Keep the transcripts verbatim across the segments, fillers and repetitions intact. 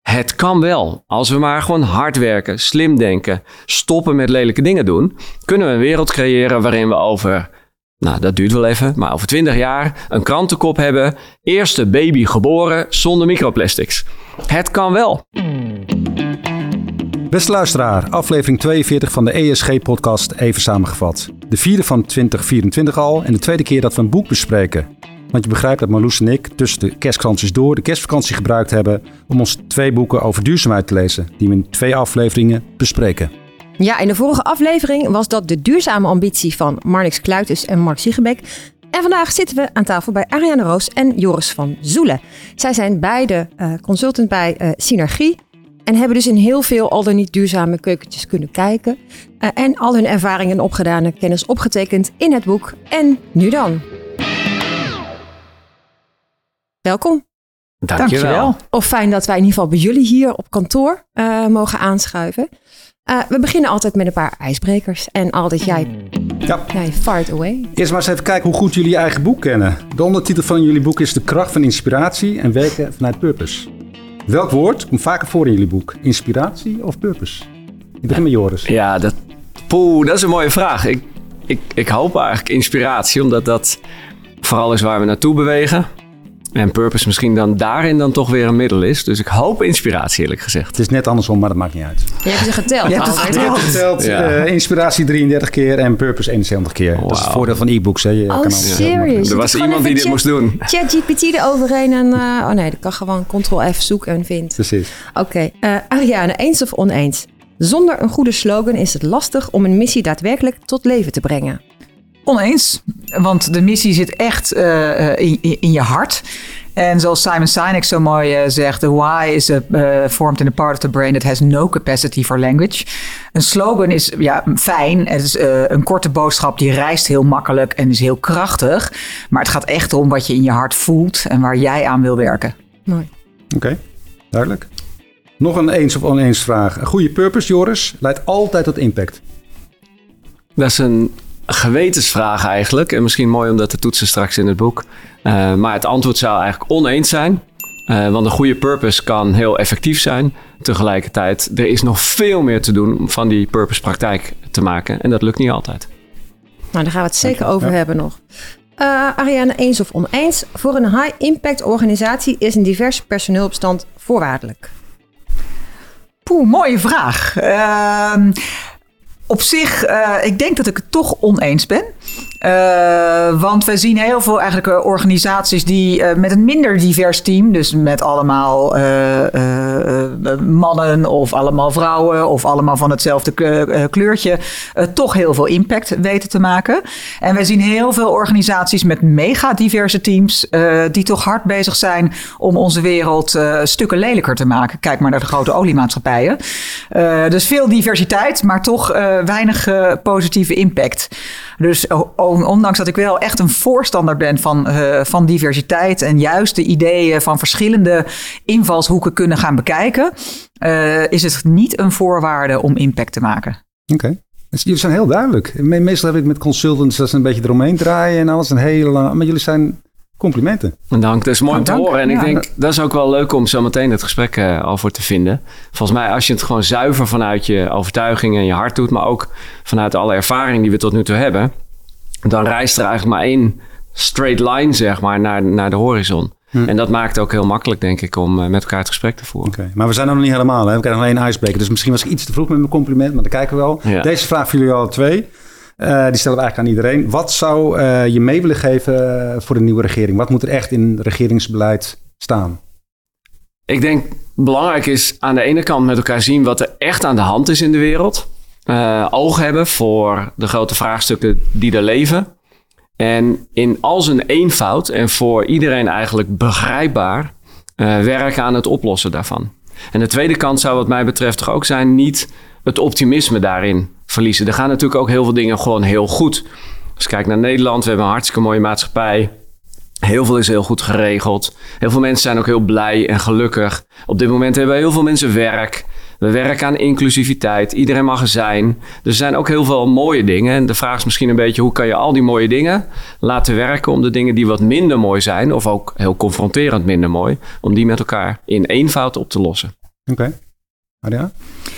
Het kan wel. Als we maar gewoon hard werken, slim denken, stoppen met lelijke dingen doen, kunnen we een wereld creëren waarin we over, nou dat duurt wel even, maar over twintig jaar een krantenkop hebben. Eerste baby geboren zonder microplastics. Het kan wel. Beste luisteraar, aflevering tweeënveertig van de E S G-podcast even samengevat. De vierde van twintig vierentwintig al en de tweede keer dat we een boek bespreken. Want je begrijpt dat Marloes en ik tussen de kerstvakanties door de kerstvakantie gebruikt hebben om ons twee boeken over duurzaamheid te lezen, die we in twee afleveringen bespreken. Ja, in de vorige aflevering was dat de duurzame ambitie van Marnix Kluiters en Mark Siegenbeek. En vandaag zitten we aan tafel bij Ariane Roos en Joris van Zoelen. Zij zijn beide uh, consultant bij uh, Synergie en hebben dus in heel veel al dan niet duurzame keukentjes kunnen kijken. Uh, en al hun ervaringen en opgedane kennis opgetekend in het boek En Nu Dan. Welkom. Dankjewel. Dankjewel. Of fijn dat wij in ieder geval bij jullie hier op kantoor uh, mogen aanschuiven. Uh, we beginnen altijd met een paar ijsbrekers. En altijd jij, Ja. jij fart away. Eerst maar eens even kijken hoe goed jullie je eigen boek kennen. De ondertitel van jullie boek is De kracht van inspiratie en werken vanuit purpose. Welk woord komt vaker voor in jullie boek? Inspiratie of purpose? Ik begin met Joris. Ja, dat, poeh, dat is een mooie vraag. Ik, ik, ik hoop eigenlijk inspiratie, omdat dat vooral is waar we naartoe bewegen. En purpose misschien dan daarin dan toch weer een middel is. Dus ik hoop inspiratie, eerlijk gezegd. Het is net andersom, maar dat maakt niet uit. Je hebt ze geteld. Je hebt het altijd. Je hebt geteld, Ja. uh, inspiratie drieëndertig keer en purpose eenenzeventig keer. Dat is het Wauw. voordeel van e-books. Hè. Je Oh, kan alles serieus? heel makkelijk- Je Er was doet gewoon iemand die even dit chat- moest doen. ChatGPT eroverheen en... Uh, oh nee, dat kan gewoon control F zoeken en vindt. Precies. Oké, okay. uh, Ariane, eens of oneens? Zonder een goede slogan is het lastig om een missie daadwerkelijk tot leven te brengen. Oneens, want de missie zit echt uh, in, in je hart. En zoals Simon Sinek zo mooi uh, zegt, the why is a, uh, formed in a part of the brain that has no capacity for language. Een slogan is ja, fijn, het is uh, een korte boodschap die reist heel makkelijk en is heel krachtig. Maar het gaat echt om wat je in je hart voelt en waar jij aan wil werken. Mooi. Oké, okay, duidelijk. Nog een eens of oneens vraag. Een goede purpose, Joris, leidt altijd tot impact. Dat is een gewetensvraag eigenlijk. En misschien mooi omdat de toetsen straks in het boek. Uh, maar het antwoord zou eigenlijk oneens zijn. Uh, want een goede purpose kan heel effectief zijn. Tegelijkertijd, er is nog veel meer te doen om van die purpose praktijk te maken. En dat lukt niet altijd. Nou, daar gaan we het zeker Okay, over ja. hebben nog. Uh, Ariane, eens of oneens? Voor een high-impact organisatie is een divers personeelbestand voorwaardelijk. Poeh, mooie vraag. Uh, op zich, uh, ik denk dat ik het toch oneens ben. Uh, want we zien heel veel eigenlijk uh, organisaties die uh, met een minder divers team, dus met allemaal uh, uh, uh, mannen of allemaal vrouwen of allemaal van hetzelfde uh, kleurtje, uh, toch heel veel impact weten te maken. En we zien heel veel organisaties met mega diverse teams uh, die toch hard bezig zijn om onze wereld uh, stukken lelijker te maken. Kijk maar naar de grote oliemaatschappijen. Uh, dus veel diversiteit, maar toch uh, weinig uh, positieve impact. Dus ondanks dat ik wel echt een voorstander ben van, uh, van diversiteit en juist de ideeën van verschillende invalshoeken kunnen gaan bekijken, uh, is het niet een voorwaarde om impact te maken. Oké. Okay. Dus jullie zijn heel duidelijk. Me- meestal heb ik met consultants dat ze een beetje eromheen draaien en alles een hele lange, maar jullie zijn complimenten. Dank, dat is mooi om te dank. horen. En Ja. ik denk, dat is ook wel leuk om zo meteen het gesprek uh, over te vinden. Volgens mij, als je het gewoon zuiver vanuit je overtuiging en je hart doet, maar ook vanuit alle ervaring die we tot nu toe hebben, dan rijst er eigenlijk maar één straight line, zeg maar, naar, naar de horizon. Hm. En dat maakt het ook heel makkelijk, denk ik, om uh, met elkaar het gesprek te voeren. Okay. Maar we zijn er nog niet helemaal. Hè? We krijgen alleen een ijsbreker. Dus misschien was ik iets te vroeg met mijn compliment, maar dat kijken we wel. Ja. Deze vraag voor jullie alle twee. Uh, die stellen we eigenlijk aan iedereen. Wat zou uh, je mee willen geven uh, voor de nieuwe regering? Wat moet er echt in regeringsbeleid staan? Ik denk belangrijk is aan de ene kant met elkaar zien wat er echt aan de hand is in de wereld. Uh, oog hebben voor de grote vraagstukken die er leven. En in al zijn eenvoud en voor iedereen eigenlijk begrijpbaar uh, werken aan het oplossen daarvan. En de tweede kant zou wat mij betreft toch ook zijn niet het optimisme daarin verliezen. Er gaan natuurlijk ook heel veel dingen gewoon heel goed. Als je kijkt naar Nederland, we hebben een hartstikke mooie maatschappij. Heel veel is heel goed geregeld. Heel veel mensen zijn ook heel blij en gelukkig. Op dit moment hebben heel veel mensen werk. We werken aan inclusiviteit. Iedereen mag er zijn. Er zijn ook heel veel mooie dingen. En de vraag is misschien een beetje, hoe kan je al die mooie dingen laten werken om de dingen die wat minder mooi zijn, of ook heel confronterend minder mooi, om die met elkaar in eenvoud op te lossen. Oké. Okay. Adriaan?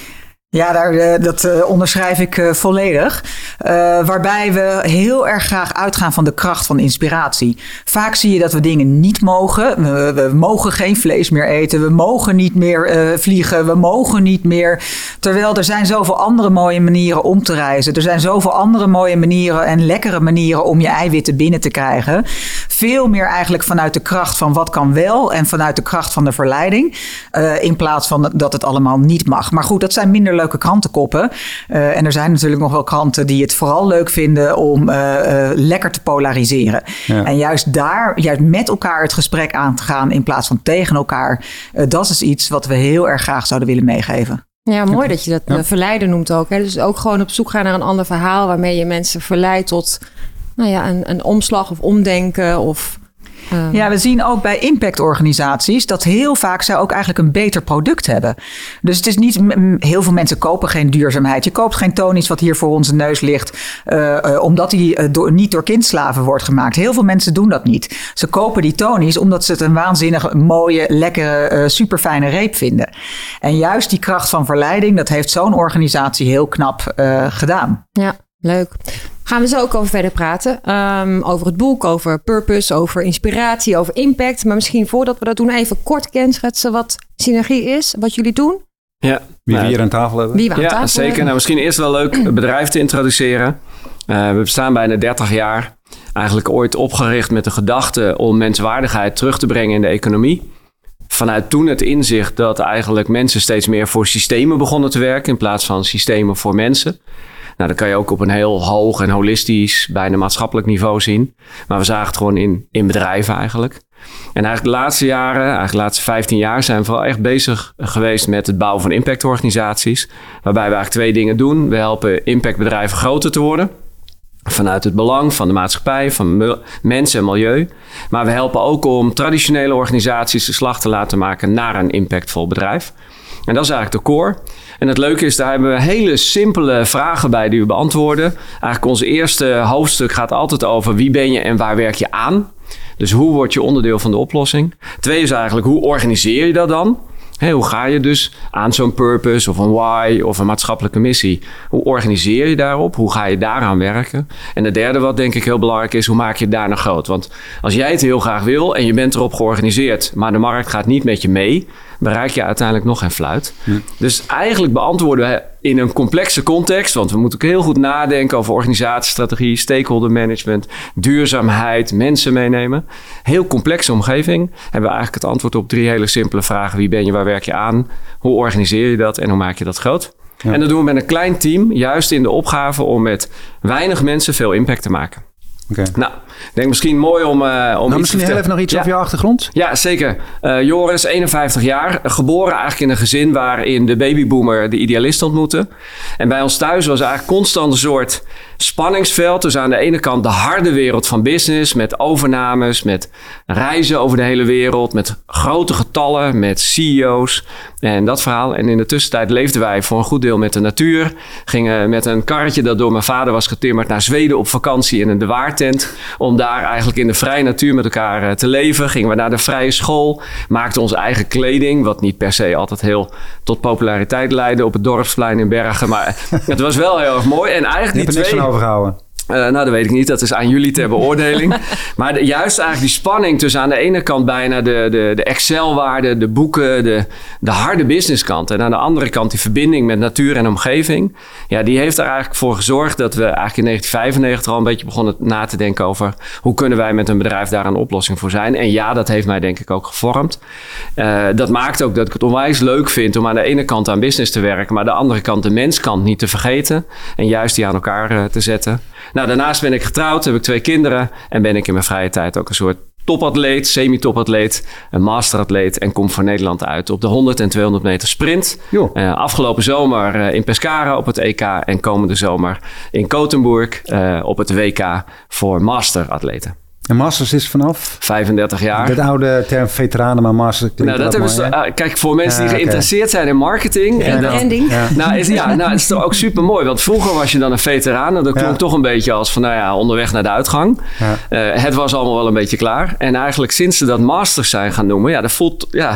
Ja, daar, uh, dat uh, onderschrijf ik uh, volledig. Uh, waarbij we heel erg graag uitgaan van de kracht van inspiratie. Vaak zie je dat we dingen niet mogen. We, we mogen geen vlees meer eten. We mogen niet meer uh, vliegen. We mogen niet meer. Terwijl er zijn zoveel andere mooie manieren om te reizen. Er zijn zoveel andere mooie manieren en lekkere manieren om je eiwitten binnen te krijgen. Veel meer eigenlijk vanuit de kracht van wat kan wel en vanuit de kracht van de verleiding. Uh, in plaats van dat het allemaal niet mag. Maar goed, dat zijn minder leuke krantenkoppen. Uh, en er zijn natuurlijk nog wel kranten die het vooral leuk vinden om uh, uh, lekker te polariseren. Ja. En juist daar, juist met elkaar het gesprek aan te gaan in plaats van tegen elkaar. Uh, dat is iets wat we heel erg graag zouden willen meegeven. Ja, mooi dat je dat ja. verleiden noemt ook. Hè? Dus ook gewoon op zoek gaan naar een ander verhaal waarmee je mensen verleidt tot nou ja, een, een omslag of omdenken of... Um. Ja, we zien ook bij impactorganisaties dat heel vaak zij ook eigenlijk een beter product hebben. Dus het is niet, heel veel mensen kopen geen duurzaamheid. Je koopt geen Tony's wat hier voor onze neus ligt, uh, uh, omdat die uh, door, niet door kindslaven wordt gemaakt. Heel veel mensen doen dat niet. Ze kopen die Tony's omdat ze het een waanzinnig mooie, lekkere, uh, superfijne reep vinden. En juist die kracht van verleiding, dat heeft zo'n organisatie heel knap uh, gedaan. Ja, leuk. Gaan we zo ook over verder praten. Um, over het boek, over purpose, over inspiratie, over impact. Maar misschien voordat we dat doen, even kort kenschetsen wat synergie is, wat jullie doen. Ja, wie nou, we hier aan tafel hebben. Wie we aan ja, tafel zeker. hebben. Nou, misschien eerst wel leuk het bedrijf te introduceren. Uh, we bestaan bijna dertig jaar. Eigenlijk ooit opgericht met de gedachte om menswaardigheid terug te brengen in de economie. Vanuit toen het inzicht dat eigenlijk mensen steeds meer voor systemen begonnen te werken in plaats van systemen voor mensen. Nou, dat kan je ook op een heel hoog en holistisch, bijna maatschappelijk niveau zien. Maar we zagen het gewoon in, in bedrijven eigenlijk. En eigenlijk de laatste jaren, eigenlijk de laatste vijftien jaar zijn we vooral echt bezig geweest met het bouwen van impactorganisaties. Waarbij we eigenlijk twee dingen doen. We helpen impactbedrijven groter te worden. Vanuit het belang van de maatschappij, van me- mensen en milieu. Maar we helpen ook om traditionele organisaties de slag te laten maken naar een impactvol bedrijf. En dat is eigenlijk de core. En het leuke is, daar hebben we hele simpele vragen bij die we beantwoorden. Eigenlijk onze eerste hoofdstuk gaat altijd over wie ben je en waar werk je aan. Dus hoe word je onderdeel van de oplossing? Twee is eigenlijk, hoe organiseer je dat dan? Hey, hoe ga je dus aan zo'n purpose of een why of een maatschappelijke missie? Hoe organiseer je daarop? Hoe ga je daaraan werken? En de derde wat denk ik heel belangrijk is, hoe maak je het daarna groot? Want als jij het heel graag wil en je bent erop georganiseerd, maar de markt gaat niet met je mee, bereik je uiteindelijk nog geen fluit. Ja. Dus eigenlijk beantwoorden we in een complexe context, want we moeten ook heel goed nadenken over organisatiestrategie, stakeholder management, duurzaamheid, mensen meenemen. Heel complexe omgeving. Hebben we eigenlijk het antwoord op drie hele simpele vragen. Wie ben je, waar werk je aan? Hoe organiseer je dat en hoe maak je dat groot? Ja. En dat doen we met een klein team, juist in de opgave om met weinig mensen veel impact te maken. Okay. Nou, ik denk misschien mooi om, uh, om nou, iets misschien te heel even nog iets ja. over je achtergrond. Ja, zeker. Uh, Joris, eenenvijftig jaar, geboren eigenlijk in een gezin waarin de babyboomer de idealist ontmoette. En bij ons thuis was eigenlijk constant een soort spanningsveld. Dus aan de ene kant de harde wereld van business met overnames, met reizen over de hele wereld, met grote getallen, met C E O's en dat verhaal. En in de tussentijd leefden wij voor een goed deel met de natuur. Gingen met een karretje dat door mijn vader was getimmerd naar Zweden op vakantie in een de Waartent. Om daar eigenlijk in de vrije natuur met elkaar te leven. Gingen we naar de vrije school. Maakten onze eigen kleding. Wat niet per se altijd heel tot populariteit leidde op het dorpsplein in Bergen. Maar het was wel heel erg mooi. En eigenlijk die twee... niks van overgehouden. Uh, nou, dat weet ik niet. Dat is aan jullie ter beoordeling. Maar de, juist eigenlijk die spanning tussen aan de ene kant bijna de, de, de Excel-waarden, de boeken, de, de harde businesskant. En aan de andere kant die verbinding met natuur en omgeving. Ja, die heeft er eigenlijk voor gezorgd dat we eigenlijk in negentien vijfennegentig al een beetje begonnen na te denken over hoe kunnen wij met een bedrijf daar een oplossing voor zijn. En ja, dat heeft mij denk ik ook gevormd. Uh, dat maakt ook dat ik het onwijs leuk vind om aan de ene kant aan business te werken, maar aan de andere kant de menskant niet te vergeten. En juist die aan elkaar uh, te zetten. Nou, daarnaast ben ik getrouwd, heb ik twee kinderen en ben ik in mijn vrije tijd ook een soort topatleet, semi-topatleet, een masteratleet en kom voor Nederland uit op de honderd en tweehonderd meter sprint. Uh, afgelopen zomer uh, in Pescara op het E K en komende zomer in Gothenburg uh, op het W K voor masteratleten. En Masters is vanaf? vijfendertig jaar. Dat oude term veteranen, maar Masters klinkt nou, dat hebben mooi, ze, uh, kijk, voor mensen die ja, geïnteresseerd okay. zijn in marketing. En branding. Ja. Nou, is, ja, nou, het is toch ook super mooi. Want vroeger was je dan een veteraan. En dat klonk ja. toch een beetje als van, nou ja, onderweg naar de uitgang. Ja. Uh, het was allemaal wel een beetje klaar. En eigenlijk sinds ze dat Masters zijn gaan noemen, ja, dat voelt, ja,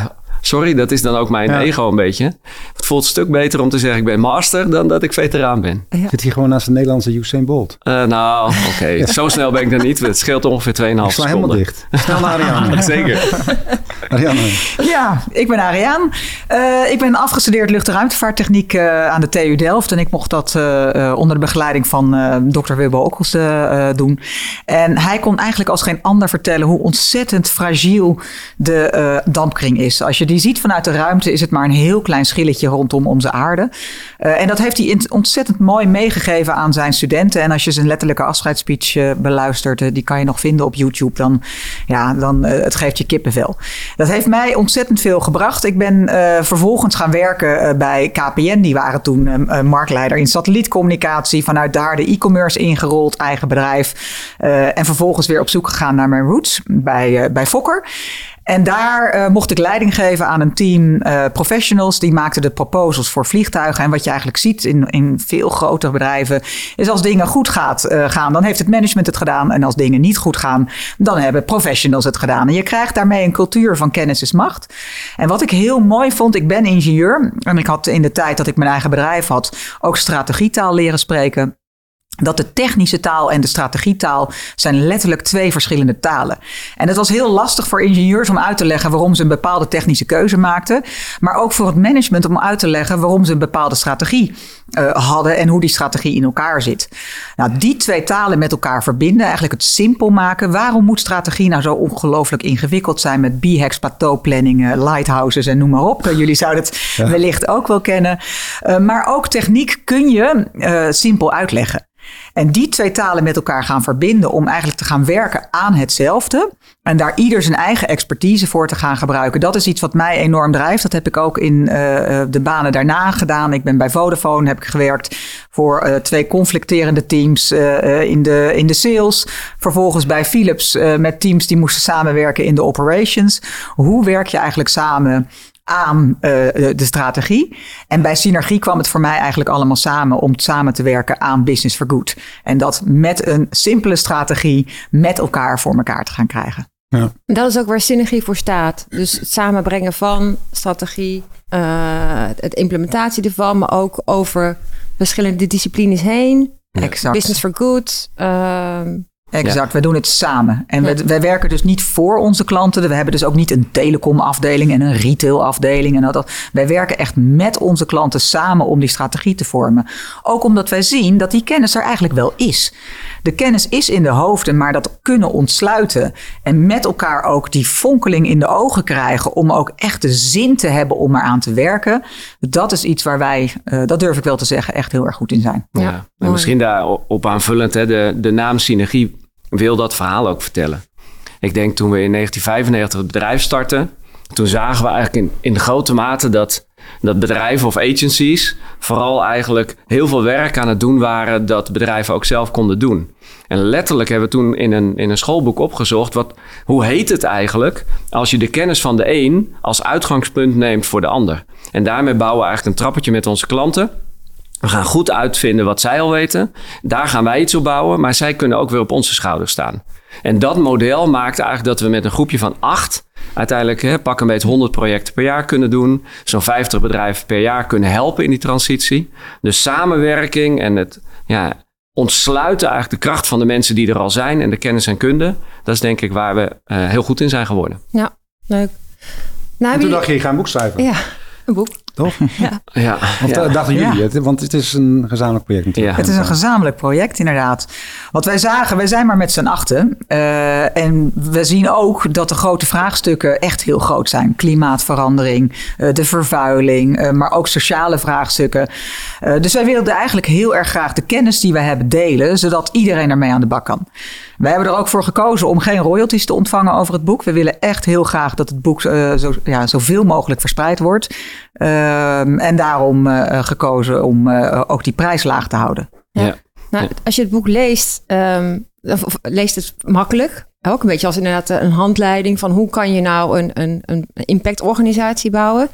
sorry, dat is dan ook mijn Ja. ego een beetje. Het voelt een stuk beter om te zeggen ik ben master dan dat ik veteraan ben. Zit hier gewoon naast de Nederlandse Usain Bolt. Uh, nou, oké. Okay. Zo snel ben ik dan niet. Het scheelt ongeveer twee komma vijf seconden. Ik sla helemaal dicht. Snel naar Ariane. Zeker. Ariane. Ja, ik ben Ariane. Uh, ik ben afgestudeerd lucht- en ruimtevaarttechniek uh, aan de T U Delft. En ik mocht dat uh, uh, onder de begeleiding van uh, dokter Wilbo Okkels uh, doen. En hij kon eigenlijk als geen ander vertellen hoe ontzettend fragiel de uh, dampkring is. Als je die ziet vanuit de ruimte is het maar een heel klein schilletje rondom onze aarde. Uh, en dat heeft hij ontzettend mooi meegegeven aan zijn studenten. En als je zijn letterlijke afscheidsspeech uh, beluistert, uh, die kan je nog vinden op YouTube, dan, ja, dan uh, het geeft je kippenvel. Dat heeft mij ontzettend veel gebracht. Ik ben uh, vervolgens gaan werken uh, bij K P N. Die waren toen uh, marktleider in satellietcommunicatie. Vanuit daar de e-commerce ingerold, eigen bedrijf. Uh, en vervolgens weer op zoek gegaan naar mijn roots bij, uh, bij Fokker. En daar uh, mocht ik leiding geven aan een team uh, professionals. Die maakten de proposals voor vliegtuigen. En wat je eigenlijk ziet in, in veel grotere bedrijven is als dingen goed gaat, uh, gaan, dan heeft het management het gedaan. En als dingen niet goed gaan, dan hebben professionals het gedaan. En je krijgt daarmee een cultuur van kennis is macht. En wat ik heel mooi vond, ik ben ingenieur. En ik had in de tijd dat ik mijn eigen bedrijf had ook strategietaal leren spreken. Dat de technische taal en de strategietaal zijn letterlijk twee verschillende talen. En het was heel lastig voor ingenieurs om uit te leggen waarom ze een bepaalde technische keuze maakten. Maar ook voor het management om uit te leggen waarom ze een bepaalde strategie uh, hadden en hoe die strategie in elkaar zit. Nou, die twee talen met elkaar verbinden, eigenlijk het simpel maken. Waarom moet strategie nou zo ongelooflijk ingewikkeld zijn met B HACS, plateauplanning, lighthouses en noem maar op. Jullie zouden het ja. wellicht ook wel kennen. Uh, maar ook techniek kun je uh, simpel uitleggen. En die twee talen met elkaar gaan verbinden om eigenlijk te gaan werken aan hetzelfde. En daar ieder zijn eigen expertise voor te gaan gebruiken. Dat is iets wat mij enorm drijft. Dat heb ik ook in uh, de banen daarna gedaan. Ik ben bij Vodafone, heb ik gewerkt voor uh, twee conflicterende teams uh, in, de, in de sales. Vervolgens bij Philips uh, met teams die moesten samenwerken in de operations. Hoe werk je eigenlijk samen aan uh, de strategie. En bij Synergie kwam het voor mij eigenlijk allemaal samen om samen te werken aan Business for Good. En dat met een simpele strategie met elkaar voor elkaar te gaan krijgen. Ja. Dat is ook waar Synergie voor staat. Dus het samenbrengen van strategie, uh, het implementatie ervan, maar ook over verschillende disciplines heen. Exact. Business for Good. Uh, Exact, ja. We doen het samen. En ja. we, wij werken dus niet voor onze klanten. We hebben dus ook niet een telecomafdeling en een retailafdeling. En dat. Wij werken echt met onze klanten samen om die strategie te vormen. Ook omdat wij zien dat die kennis er eigenlijk wel is. De kennis is in de hoofden, maar dat kunnen ontsluiten. En met elkaar ook die fonkeling in de ogen krijgen om ook echt de zin te hebben om eraan te werken. Dat is iets waar wij, uh, dat durf ik wel te zeggen, echt heel erg goed in zijn. Ja, ja. En misschien daarop aanvullend, hè, de, de naam Synergie wil dat verhaal ook vertellen. Ik denk toen we in negentien vijfennegentig het bedrijf startten, toen zagen we eigenlijk in, in grote mate dat, dat bedrijven of agencies vooral eigenlijk heel veel werk aan het doen waren dat bedrijven ook zelf konden doen. En letterlijk hebben we toen in een, in een schoolboek opgezocht, wat, hoe heet het eigenlijk als je de kennis van de een als uitgangspunt neemt voor de ander. En daarmee bouwen we eigenlijk een trappetje met onze klanten. We gaan goed uitvinden wat zij al weten. Daar gaan wij iets op bouwen, maar zij kunnen ook weer op onze schouders staan. En dat model maakt eigenlijk dat we met een groepje van acht uiteindelijk hè, pak een beetje honderd projecten per jaar kunnen doen. Zo'n vijftig bedrijven per jaar kunnen helpen in die transitie. Dus samenwerking en het ja, ontsluiten eigenlijk de kracht van de mensen die er al zijn en de kennis en kunde. Dat is denk ik waar we uh, heel goed in zijn geworden. Ja, leuk. Nou, en toen dacht je, je gaat een boek schrijven. Ja, een boek. Toch? Ja. ja. Of ja. dachten jullie ja. het? Want het is een gezamenlijk project natuurlijk. Ja. Het is een gezamenlijk project, inderdaad. Wat wij zagen, wij zijn maar met z'n achten. Uh, en we zien ook dat de grote vraagstukken echt heel groot zijn. Klimaatverandering, uh, de vervuiling, uh, maar ook sociale vraagstukken. Uh, dus wij wilden eigenlijk heel erg graag de kennis die wij hebben delen, zodat iedereen ermee aan de bak kan. Wij hebben er ook voor gekozen om geen royalties te ontvangen over het boek. We willen echt heel graag dat het boek uh, zo, ja, zoveel mogelijk verspreid wordt. Uh, en daarom uh, gekozen om uh, ook die prijs laag te houden. Ja. Ja. Nou, als je het boek leest, um, of leest het makkelijk. Ook een beetje als inderdaad een handleiding van hoe kan je nou een, een, een impactorganisatie bouwen.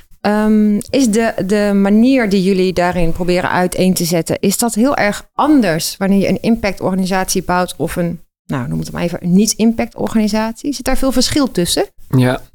Um, is de, de manier die jullie daarin proberen uiteen te zetten, is dat heel erg anders wanneer je een impactorganisatie bouwt of een, nou noem het maar even, een niet-impactorganisatie? Zit daar veel verschil tussen? Ja, ik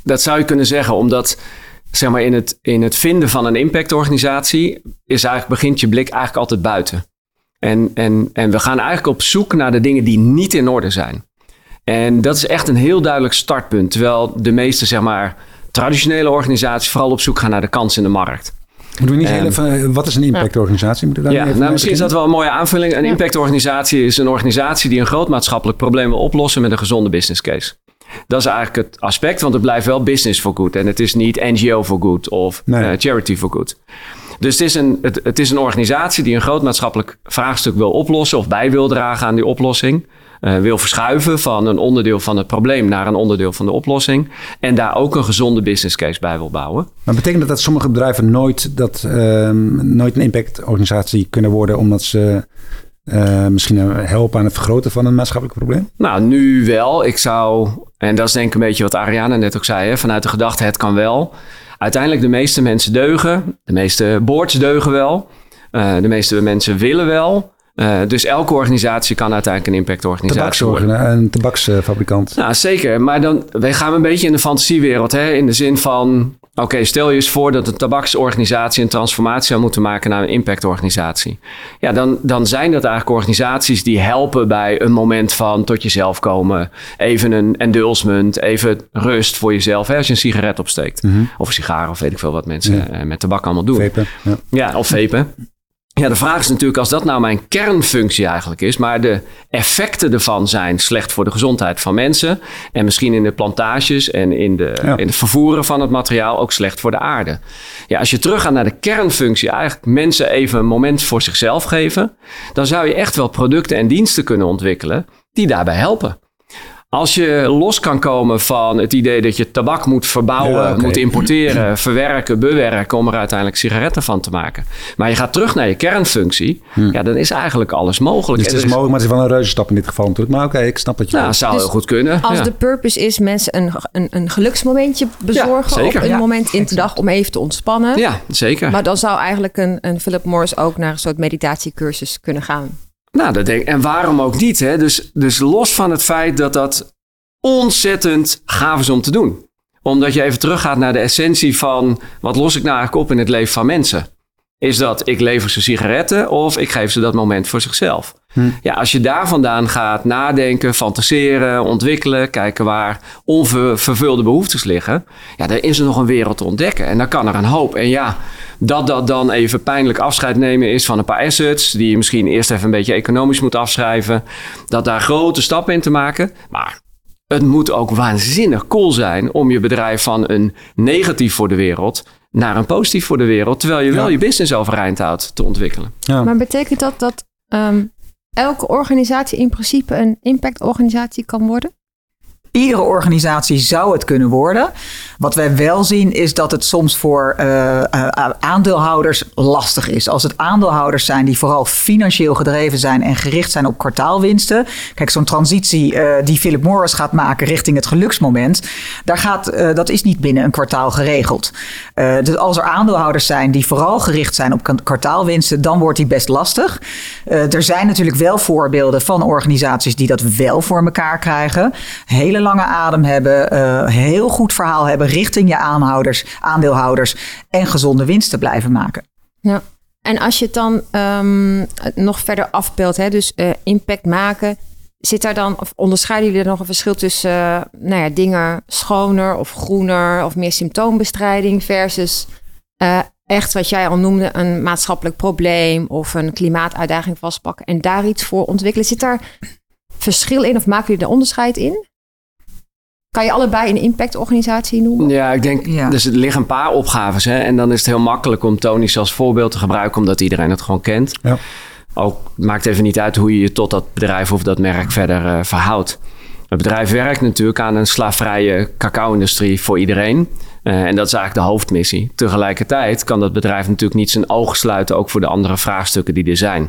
dat zou je kunnen zeggen, omdat zeg maar in het, in het vinden van een impactorganisatie is eigenlijk, begint je blik eigenlijk altijd buiten. En, en, en we gaan eigenlijk op zoek naar de dingen die niet in orde zijn. En dat is echt een heel duidelijk startpunt. Terwijl de meeste zeg maar traditionele organisaties vooral op zoek gaan naar de kans in de markt. Moeten we niet heel even, wat is een impactorganisatie? Moeten we daar ja, even nou, misschien is dat wel een mooie aanvulling. Een ja. impactorganisatie is een organisatie die een groot maatschappelijk probleem wil oplossen met een gezonde business case. Dat is eigenlijk het aspect, want het blijft wel business for good. En het is niet N G O for good of nee. uh, charity for good. Dus het is, een, het, het is een organisatie die een groot maatschappelijk vraagstuk wil oplossen of bij wil dragen aan die oplossing. Uh, wil verschuiven van een onderdeel van het probleem naar een onderdeel van de oplossing. En daar ook een gezonde business case bij wil bouwen. Maar betekent dat dat sommige bedrijven nooit, dat, uh, nooit een impactorganisatie kunnen worden omdat ze uh, misschien helpen aan het vergroten van een maatschappelijk probleem? Nou, nu wel. Ik zou, en dat is denk ik een beetje wat Ariane net ook zei, hè, vanuit de gedachte het kan wel. Uiteindelijk de meeste mensen deugen. De meeste boards deugen wel. Uh, de meeste mensen willen wel. Uh, dus elke organisatie kan uiteindelijk een impactorganisatie worden. Een tabaksfabrikant. Nou, zeker. Maar dan wij gaan een beetje in de fantasiewereld. Hè? In de zin van, oké, okay, stel je eens voor dat een tabaksorganisatie een transformatie zou moeten maken naar een impactorganisatie. Ja, dan, dan zijn dat eigenlijk organisaties die helpen bij een moment van tot jezelf komen. Even een endorsement, even rust voor jezelf. Hè? Als je een sigaret opsteekt. Mm-hmm. Of een sigaar of weet ik veel wat mensen ja. met tabak allemaal doen. Vapen. Ja. ja, of vapen. Ja, de vraag is natuurlijk als dat nou mijn kernfunctie eigenlijk is, maar de effecten ervan zijn slecht voor de gezondheid van mensen en misschien in de plantages en in de, ja. in het vervoeren van het materiaal ook slecht voor de aarde. Ja, als je teruggaat naar de kernfunctie, eigenlijk mensen even een moment voor zichzelf geven, dan zou je echt wel producten en diensten kunnen ontwikkelen die daarbij helpen. Als je los kan komen van het idee dat je tabak moet verbouwen, ja, okay. moet importeren, verwerken, bewerken om er uiteindelijk sigaretten van te maken. Maar je gaat terug naar je kernfunctie, hmm. ja, dan is eigenlijk alles mogelijk. Dus het is, is mogelijk, maar het is wel een reuzenstap in dit geval natuurlijk. Maar oké, okay, ik snap dat je... Nou, zou dus heel goed kunnen. Als ja. de purpose is mensen een, een, een geluksmomentje bezorgen ja, op een ja. moment in de dag om even te ontspannen. Ja, zeker. Maar dan zou eigenlijk een, een Philip Morris ook naar een soort meditatiecursus kunnen gaan. Nou, dat denk ik. En waarom ook niet? Hè? Dus, dus los van het feit dat dat ontzettend gaaf is om te doen. Omdat je even teruggaat naar de essentie van wat los ik nou eigenlijk op in het leven van mensen. Is dat ik lever ze sigaretten of ik geef ze dat moment voor zichzelf. Hm. Ja, als je daar vandaan gaat nadenken, fantaseren, ontwikkelen, kijken waar onvervulde behoeftes liggen. Ja, dan is er nog een wereld te ontdekken. En dan kan er een hoop. En ja, dat dat dan even pijnlijk afscheid nemen is van een paar assets die je misschien eerst even een beetje economisch moet afschrijven. Dat daar grote stappen in te maken. Maar het moet ook waanzinnig cool zijn om je bedrijf van een negatief voor de wereld naar een positief voor de wereld, terwijl je wel ja. je business overeind houdt, te ontwikkelen. Ja. Maar betekent dat dat um, elke organisatie in principe een impactorganisatie kan worden? Iedere organisatie zou het kunnen worden. Wat wij wel zien is dat het soms voor uh, uh, aandeelhouders lastig is. Als het aandeelhouders zijn die vooral financieel gedreven zijn en gericht zijn op kwartaalwinsten. Kijk, zo'n transitie uh, die Philip Morris gaat maken richting het geluksmoment. Daar gaat, uh, dat is niet binnen een kwartaal geregeld. Uh, dus als er aandeelhouders zijn die vooral gericht zijn op kwartaalwinsten, dan wordt die best lastig. Uh, er zijn natuurlijk wel voorbeelden van organisaties die dat wel voor elkaar krijgen. Hele lange adem hebben, uh, heel goed verhaal hebben richting je aanhouders, aandeelhouders en gezonde winsten blijven maken. Ja. En als je het dan um, nog verder afbeeldt, hè, dus uh, impact maken, zit daar dan, of onderscheiden jullie er nog een verschil tussen uh, nou ja, dingen schoner of groener of meer symptoombestrijding versus uh, echt wat jij al noemde, een maatschappelijk probleem of een klimaatuitdaging vastpakken en daar iets voor ontwikkelen? Zit daar verschil in of maken jullie er onderscheid in? Kan je allebei een impactorganisatie noemen? Ja, ik denk, ja. dus er liggen een paar opgaves. Hè? En dan is het heel makkelijk om Tony's als voorbeeld te gebruiken, omdat iedereen het gewoon kent. Ja. Ook maakt even niet uit hoe je je tot dat bedrijf of dat merk verder uh, verhoudt. Het bedrijf werkt natuurlijk aan een slaafvrije cacao-industrie voor iedereen. Uh, en dat is eigenlijk de hoofdmissie. Tegelijkertijd kan dat bedrijf natuurlijk niet zijn ogen sluiten, ook voor de andere vraagstukken die er zijn.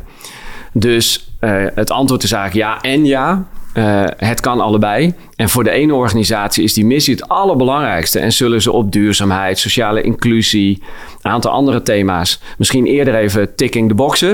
Dus uh, het antwoord is eigenlijk ja en ja. Uh, het kan allebei. En voor de ene organisatie is die missie het allerbelangrijkste. En zullen ze op duurzaamheid, sociale inclusie, een aantal andere thema's, misschien eerder even ticking the boxes.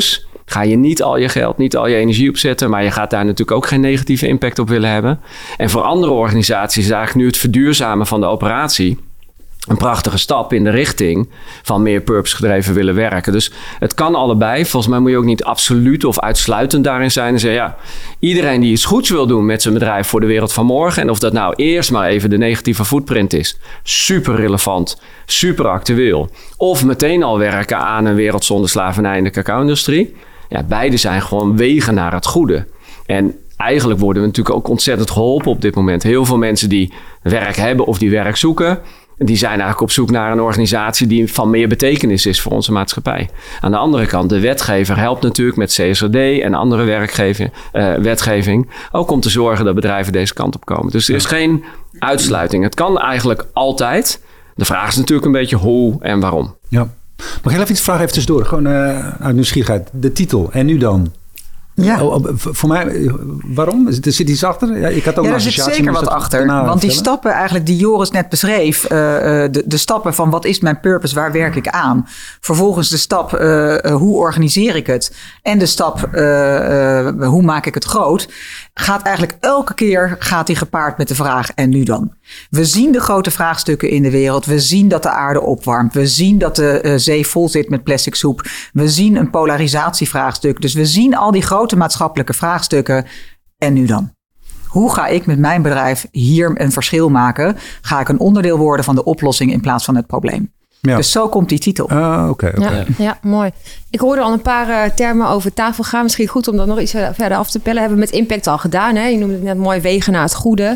ga je niet al je geld, niet al je energie op zetten. Maar je gaat daar natuurlijk ook geen negatieve impact op willen hebben. En voor andere organisaties is eigenlijk nu het verduurzamen van de operatie een prachtige stap in de richting van meer purpose gedreven willen werken. Dus het kan allebei. Volgens mij moet je ook niet absoluut of uitsluitend daarin zijn. En zeggen, ja, iedereen die iets goeds wil doen met zijn bedrijf voor de wereld van morgen. En of dat nou eerst maar even de negatieve footprint is. Super relevant, super actueel. Of meteen al werken aan een wereld zonder slavernij in de cacao-industrie. Ja, beide zijn gewoon wegen naar het goede. En eigenlijk worden we natuurlijk ook ontzettend geholpen op dit moment. Heel veel mensen die werk hebben of die werk zoeken, die zijn eigenlijk op zoek naar een organisatie die van meer betekenis is voor onze maatschappij. Aan de andere kant, de wetgever helpt natuurlijk met C S R D en andere werkgeving, uh, wetgeving ook om te zorgen dat bedrijven deze kant op komen. Dus er is geen uitsluiting. Het kan eigenlijk altijd. De vraag is natuurlijk een beetje hoe en waarom. Ja. Mag ik even iets vragen even tussendoor? Gewoon uh, uit nieuwsgierigheid. De titel. En nu dan? Ja. Oh, voor mij, waarom? Er zit iets achter? Ja, ik had ook ja, een er zit associatie, zeker wat achter. Want die vertellen? stappen eigenlijk die Joris net beschreef. Uh, de, de stappen van wat is mijn purpose, waar werk ik aan? Vervolgens de stap, uh, uh, hoe organiseer ik het? En de stap, uh, uh, hoe maak ik het groot? Gaat eigenlijk elke keer gaat die gepaard met de vraag, en nu dan? We zien de grote vraagstukken in de wereld. We zien dat de aarde opwarmt. We zien dat de uh, zee vol zit met plastic soep. We zien een polarisatievraagstuk. Dus we zien al die grote maatschappelijke vraagstukken. En nu dan? Hoe ga ik met mijn bedrijf hier een verschil maken? Ga ik een onderdeel worden van de oplossing in plaats van het probleem? Ja. Dus zo komt die titel. Ah, oké. Okay, okay. ja, ja, mooi. Ik hoorde al een paar uh, termen over tafel gaan. Misschien goed om dat nog iets uh, verder af te pellen. Hebben we met impact al gedaan. Hè? Je noemde het net mooi, wegen naar het goede.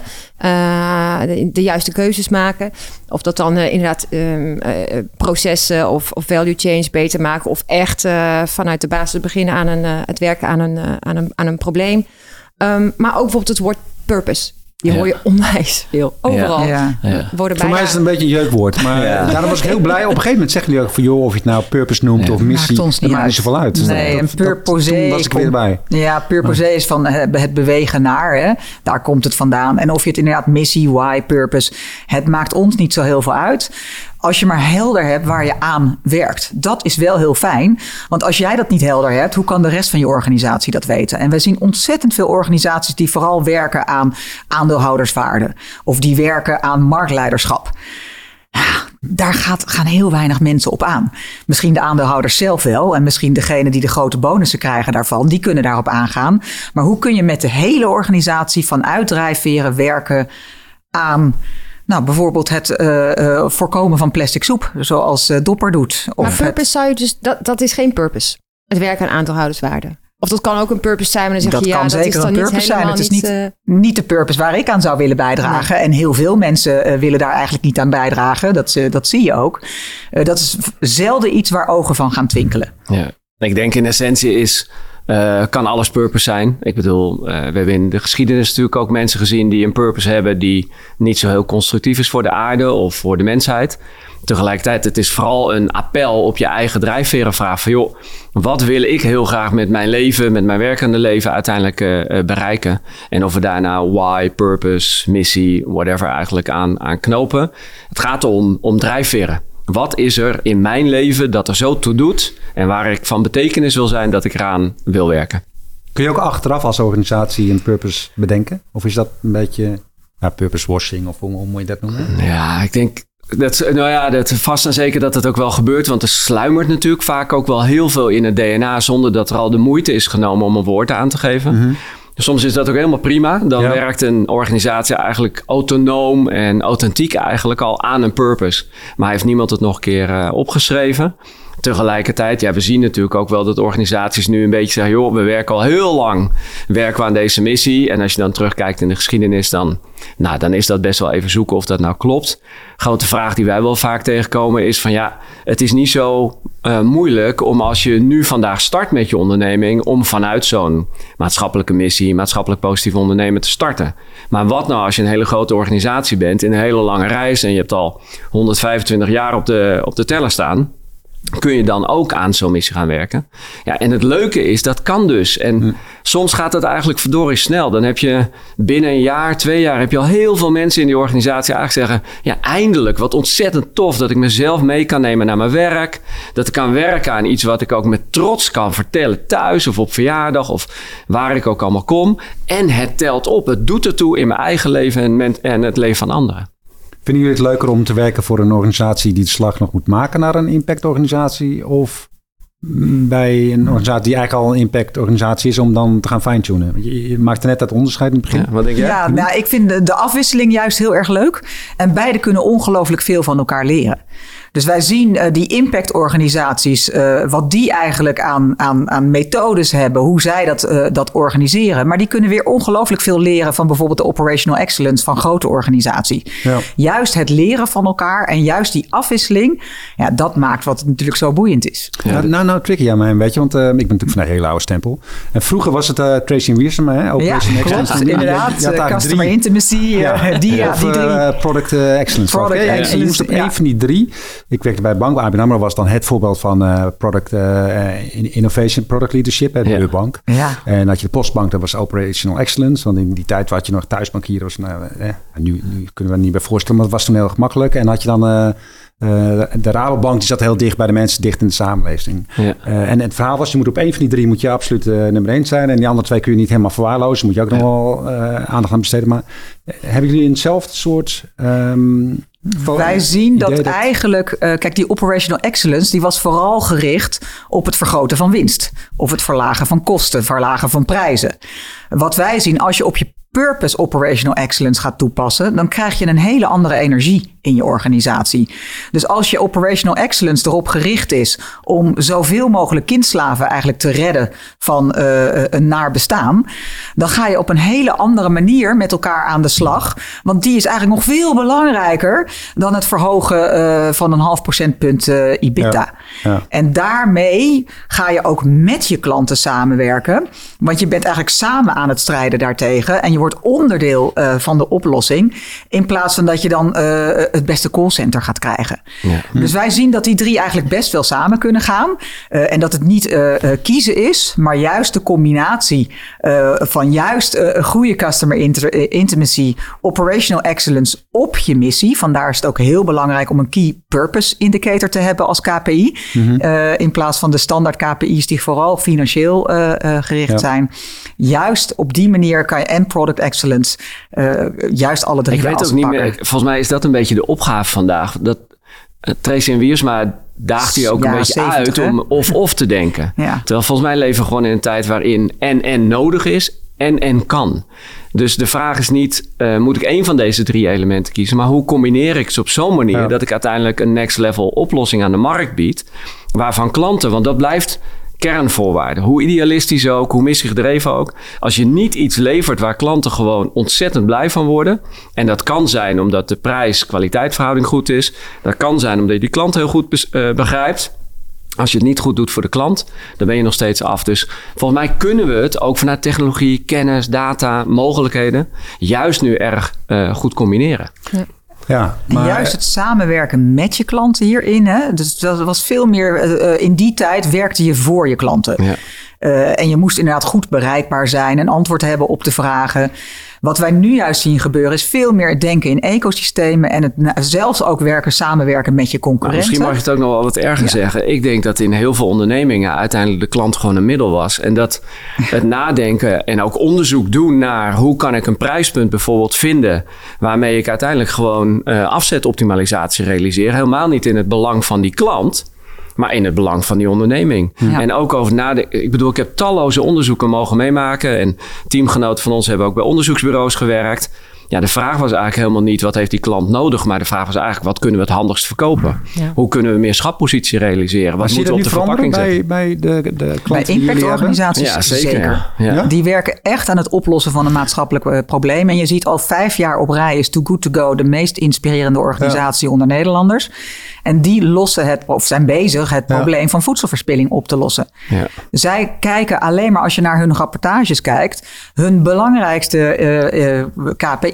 Uh, de, de juiste keuzes maken. Of dat dan uh, inderdaad um, uh, processen of, of value change beter maken. Of echt uh, vanuit de basis beginnen aan een, uh, het werken aan een, uh, aan een, aan een probleem. Um, maar ook bijvoorbeeld het woord purpose. Die hoor je ja. onwijs veel. Overal. Ja. Ja. Ja. Voor bijna... mij is het een beetje een jeukwoord. Maar ja. daarom was ik heel blij. Op een gegeven moment zeggen jullie ook van, joh, of je het nou purpose noemt ja. of missie. Maakt ons niet dat maakt niet zoveel uit. Dus nee, dat, en purpose. Toen was ik weer bij. Ja, purpose maar. is van het bewegen naar. Hè. Daar komt het vandaan. En of je het inderdaad missie, why, purpose. Het maakt ons niet zo heel veel uit. Als je maar helder hebt waar je aan werkt. Dat is wel heel fijn. Want als jij dat niet helder hebt, hoe kan de rest van je organisatie dat weten? En we zien ontzettend veel organisaties die vooral werken aan aandeelhouderswaarde. Of die werken aan marktleiderschap. Daar gaat, gaan heel weinig mensen op aan. Misschien de aandeelhouders zelf wel. En misschien degene die de grote bonussen krijgen daarvan. Die kunnen daarop aangaan. Maar hoe kun je met de hele organisatie vanuit drijfveren werken aan... Nou, bijvoorbeeld het uh, uh, voorkomen van plastic soep, zoals uh, Dopper doet. Of maar purpose het... zou je dus, dat, dat is geen purpose. Het werken aan aandeelhouderswaarde. Of dat kan ook een purpose zijn, maar dan zeg dat je ja, kan dat zeker is dan een purpose niet zijn. Het is niet, uh... niet de purpose waar ik aan zou willen bijdragen. Nee. En heel veel mensen uh, willen daar eigenlijk niet aan bijdragen. Dat, uh, dat zie je ook. Uh, dat is zelden iets waar ogen van gaan twinkelen. Ja. Ik denk in essentie is... Uh, kan alles purpose zijn. Ik bedoel, uh, we hebben in de geschiedenis natuurlijk ook mensen gezien die een purpose hebben die niet zo heel constructief is voor de aarde of voor de mensheid. Tegelijkertijd, het is vooral een appel op je eigen drijfveren vraag van joh, wat wil ik heel graag met mijn leven, met mijn werkende leven uiteindelijk uh, bereiken? En of we daar nou why, purpose, missie, whatever eigenlijk aan, aan knopen. Het gaat om, om drijfveren. Wat is er in mijn leven dat er zo toe doet en waar ik van betekenis wil zijn dat ik eraan wil werken? Kun je ook achteraf als organisatie een purpose bedenken? Of is dat een beetje ja, purpose washing of hoe, hoe moet je dat noemen? Ja, ik denk dat, nou ja, dat vast en zeker dat het ook wel gebeurt. Want er sluimert natuurlijk vaak ook wel heel veel in het D N A zonder dat er al de moeite is genomen om een woord aan te geven. Mm-hmm. Soms is dat ook helemaal prima. Dan ja. werkt een organisatie eigenlijk autonoom en authentiek eigenlijk al aan een purpose. Maar heeft niemand het nog een keer uh, opgeschreven. Tegelijkertijd, ja, we zien natuurlijk ook wel dat organisaties nu een beetje zeggen... joh, we werken al heel lang werken we aan deze missie. En als je dan terugkijkt in de geschiedenis, dan, nou, dan is dat best wel even zoeken of dat nou klopt. Grote vraag die wij wel vaak tegenkomen is van ja, het is niet zo uh, moeilijk om als je nu vandaag start met je onderneming... om vanuit zo'n maatschappelijke missie, maatschappelijk positief ondernemen te starten. Maar wat nou als je een hele grote organisatie bent in een hele lange reis... en je hebt al honderdvijfentwintig jaar op de, op de teller staan... kun je dan ook aan zo'n missie gaan werken. Ja, en het leuke is, dat kan dus. En hm. soms gaat dat eigenlijk verdorie snel. Dan heb je binnen een jaar, twee jaar... heb je al heel veel mensen in die organisatie eigenlijk zeggen... ja, eindelijk, wat ontzettend tof dat ik mezelf mee kan nemen naar mijn werk. Dat ik kan werken aan iets wat ik ook met trots kan vertellen thuis... of op verjaardag of waar ik ook allemaal kom. En het telt op. Het doet ertoe in mijn eigen leven en, men- en het leven van anderen. Vinden jullie het leuker om te werken voor een organisatie die de slag nog moet maken naar een impactorganisatie? Of bij een organisatie die eigenlijk al een impactorganisatie is om dan te gaan fine-tunen? Je, je maakte net dat onderscheid in het begin. Ja, wat denk jij? Ja, nou, ik vind de, de afwisseling juist heel erg leuk. En beide kunnen ongelooflijk veel van elkaar leren. Dus wij zien uh, die impactorganisaties, uh, wat die eigenlijk aan, aan, aan methodes hebben, hoe zij dat, uh, dat organiseren. Maar die kunnen weer ongelooflijk veel leren van bijvoorbeeld de operational excellence van grote organisatie. Ja. Juist het leren van elkaar en juist die afwisseling, ja, dat maakt wat het natuurlijk zo boeiend is. Ja. Nou, nou, nou trigger jij mij een beetje, want uh, ik ben natuurlijk van een hele oude stempel. En vroeger was het uh, Tracy Wiersma, hè? Operation ja, klopt, excellence. inderdaad. Ja, uh, customer drie. Intimacy, uh, ja. die, ja, of, die drie. Uh, product uh, excellence. Product okay. excellence, en je moest op ja. één van die drie. Ik werkte bij Bank, A B N AMRO was dan het voorbeeld van uh, product uh, innovation, product leadership, hè, de ja. Bank. Ja. En had je de Postbank, dat was operational excellence. Want in die tijd had je nog thuisbankieren. Was, nou, eh, nu, nu kunnen we er niet bij voorstellen, maar het was toen heel erg makkelijk. En had je dan uh, uh, de Rabobank, die zat heel dicht bij de mensen, dicht in de samenleving. Ja. Uh, en het verhaal was, je moet op één van die drie moet je absoluut uh, nummer één zijn. En die andere twee kun je niet helemaal verwaarlozen. Moet je ook ja. nog wel uh, aandacht aan besteden. Maar uh, hebben jullie eenzelfde soort... Um, Wij zien dat, dat eigenlijk, uh, kijk, die operational excellence, die was vooral gericht op het vergroten van winst. Of het verlagen van kosten, verlagen van prijzen. Wat wij zien, als je op je purpose operational excellence gaat toepassen, dan krijg je een hele andere energie in je organisatie. Dus als je operational excellence erop gericht is om zoveel mogelijk kindslaven eigenlijk te redden van uh, een naar bestaan, dan ga je op een hele andere manier met elkaar aan de slag. Want die is eigenlijk nog veel belangrijker dan het verhogen uh, van een half procentpunt uh, EBITDA. Ja, ja. En daarmee ga je ook met je klanten samenwerken. Want je bent eigenlijk samen aan het strijden daartegen. En je wordt onderdeel uh, van de oplossing. In plaats van dat je dan uh, het beste callcenter gaat krijgen. Ja. Dus wij zien dat die drie eigenlijk best wel samen kunnen gaan. Uh, en dat het niet uh, uh, kiezen is, maar juist de combinatie uh, van juist uh, goede customer inter- intimacy, operational excellence op je missie. Vandaar is het ook heel belangrijk om een key purpose indicator te hebben als K P I. Mm-hmm. Uh, in plaats van de standaard K P I's die vooral financieel uh, uh, gericht ja. zijn. Juist op die manier kan je en product excellence uh, juist alle drie Ik weet ook niet meer. Volgens mij is dat een beetje de opgave vandaag. Dat uh, Tracy en Wiersma daagt hier ook ja, een beetje zeventig, uit hè? Om of-of te denken. Ja. Terwijl volgens mij leven we gewoon in een tijd waarin en-en nodig is en en kan. Dus de vraag is niet, uh, moet ik één van deze drie elementen kiezen, maar hoe combineer ik ze op zo'n manier ja. dat ik uiteindelijk een next level oplossing aan de markt bied, waarvan klanten, want dat blijft kernvoorwaarden. Hoe idealistisch ook, hoe missiegedreven ook. Als je niet iets levert waar klanten gewoon ontzettend blij van worden. En dat kan zijn omdat de prijs-kwaliteitverhouding goed is. Dat kan zijn omdat je die klant heel goed be- uh, begrijpt. Als je het niet goed doet voor de klant, dan ben je nog steeds af. Dus volgens mij kunnen we het ook vanuit technologie, kennis, data, mogelijkheden juist nu erg uh, goed combineren. Ja. Ja, maar en juist het samenwerken met je klanten hierin. Hè? Dus dat was veel meer. Uh, in die tijd werkte je voor je klanten. Ja. Uh, en je moest inderdaad goed bereikbaar zijn en antwoord hebben op de vragen. Wat wij nu juist zien gebeuren is veel meer het denken in ecosystemen en het nou, zelfs ook werken, samenwerken met je concurrenten. Nou, misschien mag je het ook nog wel wat erger ja. zeggen. Ik denk dat in heel veel ondernemingen uiteindelijk de klant gewoon een middel was. En dat het nadenken en ook onderzoek doen naar hoe kan ik een prijspunt bijvoorbeeld vinden waarmee ik uiteindelijk gewoon uh, afzetoptimalisatie realiseer. Helemaal niet in het belang van die klant, maar in het belang van die onderneming. Ja. En ook over nadenken. Ik bedoel, ik heb talloze onderzoeken mogen meemaken. En teamgenoten van ons hebben ook bij onderzoeksbureaus gewerkt. Ja, de vraag was eigenlijk helemaal niet wat heeft die klant nodig. Maar de vraag was eigenlijk wat kunnen we het handigst verkopen? Ja. Hoe kunnen we meer schappositie realiseren? Wat moeten we op de verpakking zetten? Bij, bij de, de klanten bij impactorganisaties ja, zeker. zeker. Ja. Ja. Die werken echt aan het oplossen van een maatschappelijk uh, probleem. En je ziet al vijf jaar op rij is Too Good To Go de meest inspirerende organisatie ja. onder Nederlanders. En die lossen het, of zijn bezig het ja. probleem van voedselverspilling op te lossen. Ja. Zij kijken alleen maar, als je naar hun rapportages kijkt, hun belangrijkste uh, uh, K P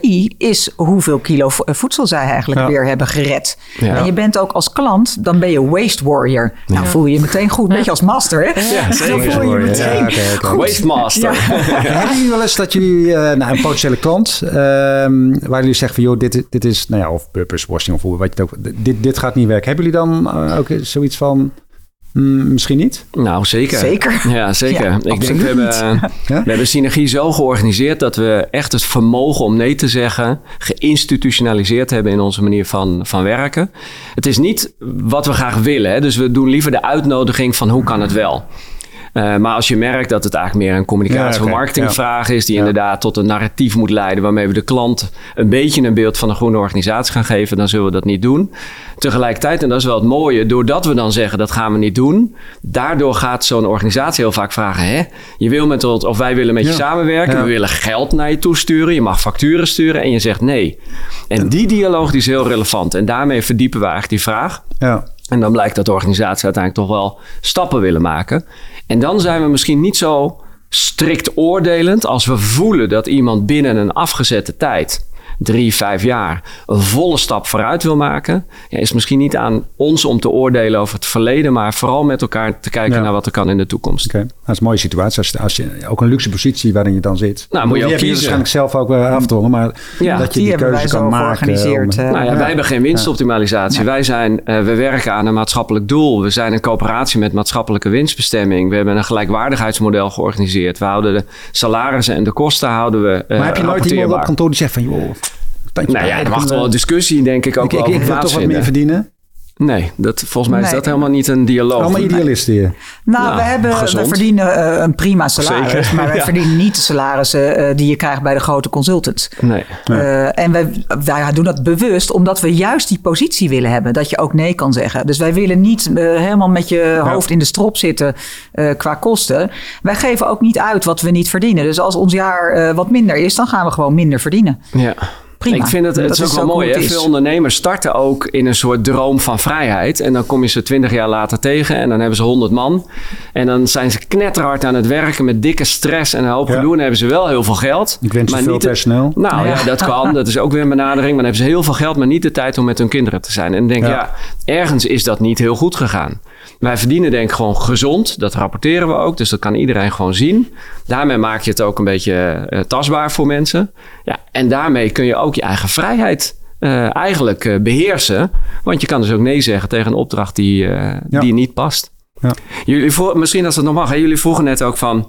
I is hoeveel kilo voedsel zij eigenlijk ja. weer hebben gered. Ja. En je bent ook als klant, dan ben je waste warrior. Ja. Nou voel je je meteen goed, een beetje als master, hè? Ja, zeker. Dan voel je je meteen ja, okay, okay. Waste master. Ja. Hebben jullie wel eens dat jullie uh, nou, een potentiële klant, uh, waar jullie zeggen van joh, dit, dit is, nou ja, of purpose washing of hoe wat je het ook, dit, dit gaat niet werken. Hebben jullie dan uh, ook zoiets van, mm, misschien niet? Nou, zeker. Zeker. Ja, zeker. Ja, ik denk, we hebben, uh, ja? we hebben Synergie zo georganiseerd dat we echt het vermogen om nee te zeggen geïnstitutionaliseerd hebben in onze manier van, van werken. Het is niet wat we graag willen. Hè? Dus we doen liever de uitnodiging van hoe kan het wel. Uh, maar als je merkt dat het eigenlijk meer een communicatie- ja, okay. of marketingvraag is, die ja. inderdaad tot een narratief moet leiden waarmee we de klant een beetje een beeld van een groene organisatie gaan geven, dan zullen we dat niet doen. Tegelijkertijd, en dat is wel het mooie, doordat we dan zeggen dat gaan we niet doen, daardoor gaat zo'n organisatie heel vaak vragen, hè, je wil met ons, of wij willen met je ja. samenwerken, ja. we willen geld naar je toesturen, je mag facturen sturen en je zegt nee. En die dialoog die is heel relevant en daarmee verdiepen we eigenlijk die vraag. Ja. En dan blijkt dat de organisatie uiteindelijk toch wel stappen willen maken. En dan zijn we misschien niet zo strikt oordelend als we voelen dat iemand binnen een afgezette tijd, drie, vijf jaar, een volle stap vooruit wil maken. Ja, is misschien niet aan ons om te oordelen over het verleden, maar vooral met elkaar te kijken ja. naar wat er kan in de toekomst. Oké, okay. Dat is een mooie situatie. Als je, als je ook een luxe positie waarin je dan zit. Nou, moet je ook kiezen. Je waarschijnlijk zelf ook uh, afdwongen, maar ja, dat je die, die keuze kan maken. Om, uh, nou ja, ja. Wij hebben geen winstoptimalisatie. Ja. Wij zijn, uh, we werken aan een maatschappelijk doel. We zijn in coöperatie met maatschappelijke winstbestemming. We hebben een gelijkwaardigheidsmodel georganiseerd. We houden de salarissen en de kosten houden we uh, Maar heb je nooit iemand op kantoor die zegt van joh, Tandje nou ja, er mag wel een discussie, denk ik, ook ik, over ik, ik wil toch wat meer verdienen? Nee, dat, volgens mij nee. is dat helemaal niet een dialoog. Allemaal idealisten hier. Nou, nou we, hebben, we verdienen uh, een prima salaris. Zeker. Maar wij ja. verdienen niet de salarissen uh, die je krijgt bij de grote consultants. Nee. Uh, en wij, wij doen dat bewust omdat we juist die positie willen hebben. Dat je ook nee kan zeggen. Dus wij willen niet uh, helemaal met je ja. hoofd in de strop zitten uh, qua kosten. Wij geven ook niet uit wat we niet verdienen. Dus als ons jaar uh, wat minder is, dan gaan we gewoon minder verdienen. Ja. Prima. Ik vind het, het dat is ook wel mooi. Hè? Veel ondernemers starten ook in een soort droom van vrijheid. En dan kom je ze twintig jaar later tegen. En dan hebben ze honderd man. En dan zijn ze knetterhard aan het werken met dikke stress en een hoop gedoe. Ja. En dan hebben ze wel heel veel geld. Ik wens je veel personeel. Nou ja. ja, dat kan. Dat is ook weer een benadering. Maar dan hebben ze heel veel geld, maar niet de tijd om met hun kinderen te zijn. En dan denk je, ja. ja, ergens is dat niet heel goed gegaan. Wij verdienen denk ik gewoon gezond. Dat rapporteren we ook. Dus dat kan iedereen gewoon zien. Daarmee maak je het ook een beetje uh, tastbaar voor mensen. Ja, en daarmee kun je ook je eigen vrijheid uh, eigenlijk uh, beheersen. Want je kan dus ook nee zeggen tegen een opdracht die, uh, ja. die niet past. Ja. Jullie vroeg, misschien als het nog mag. Hè, jullie vroegen net ook van,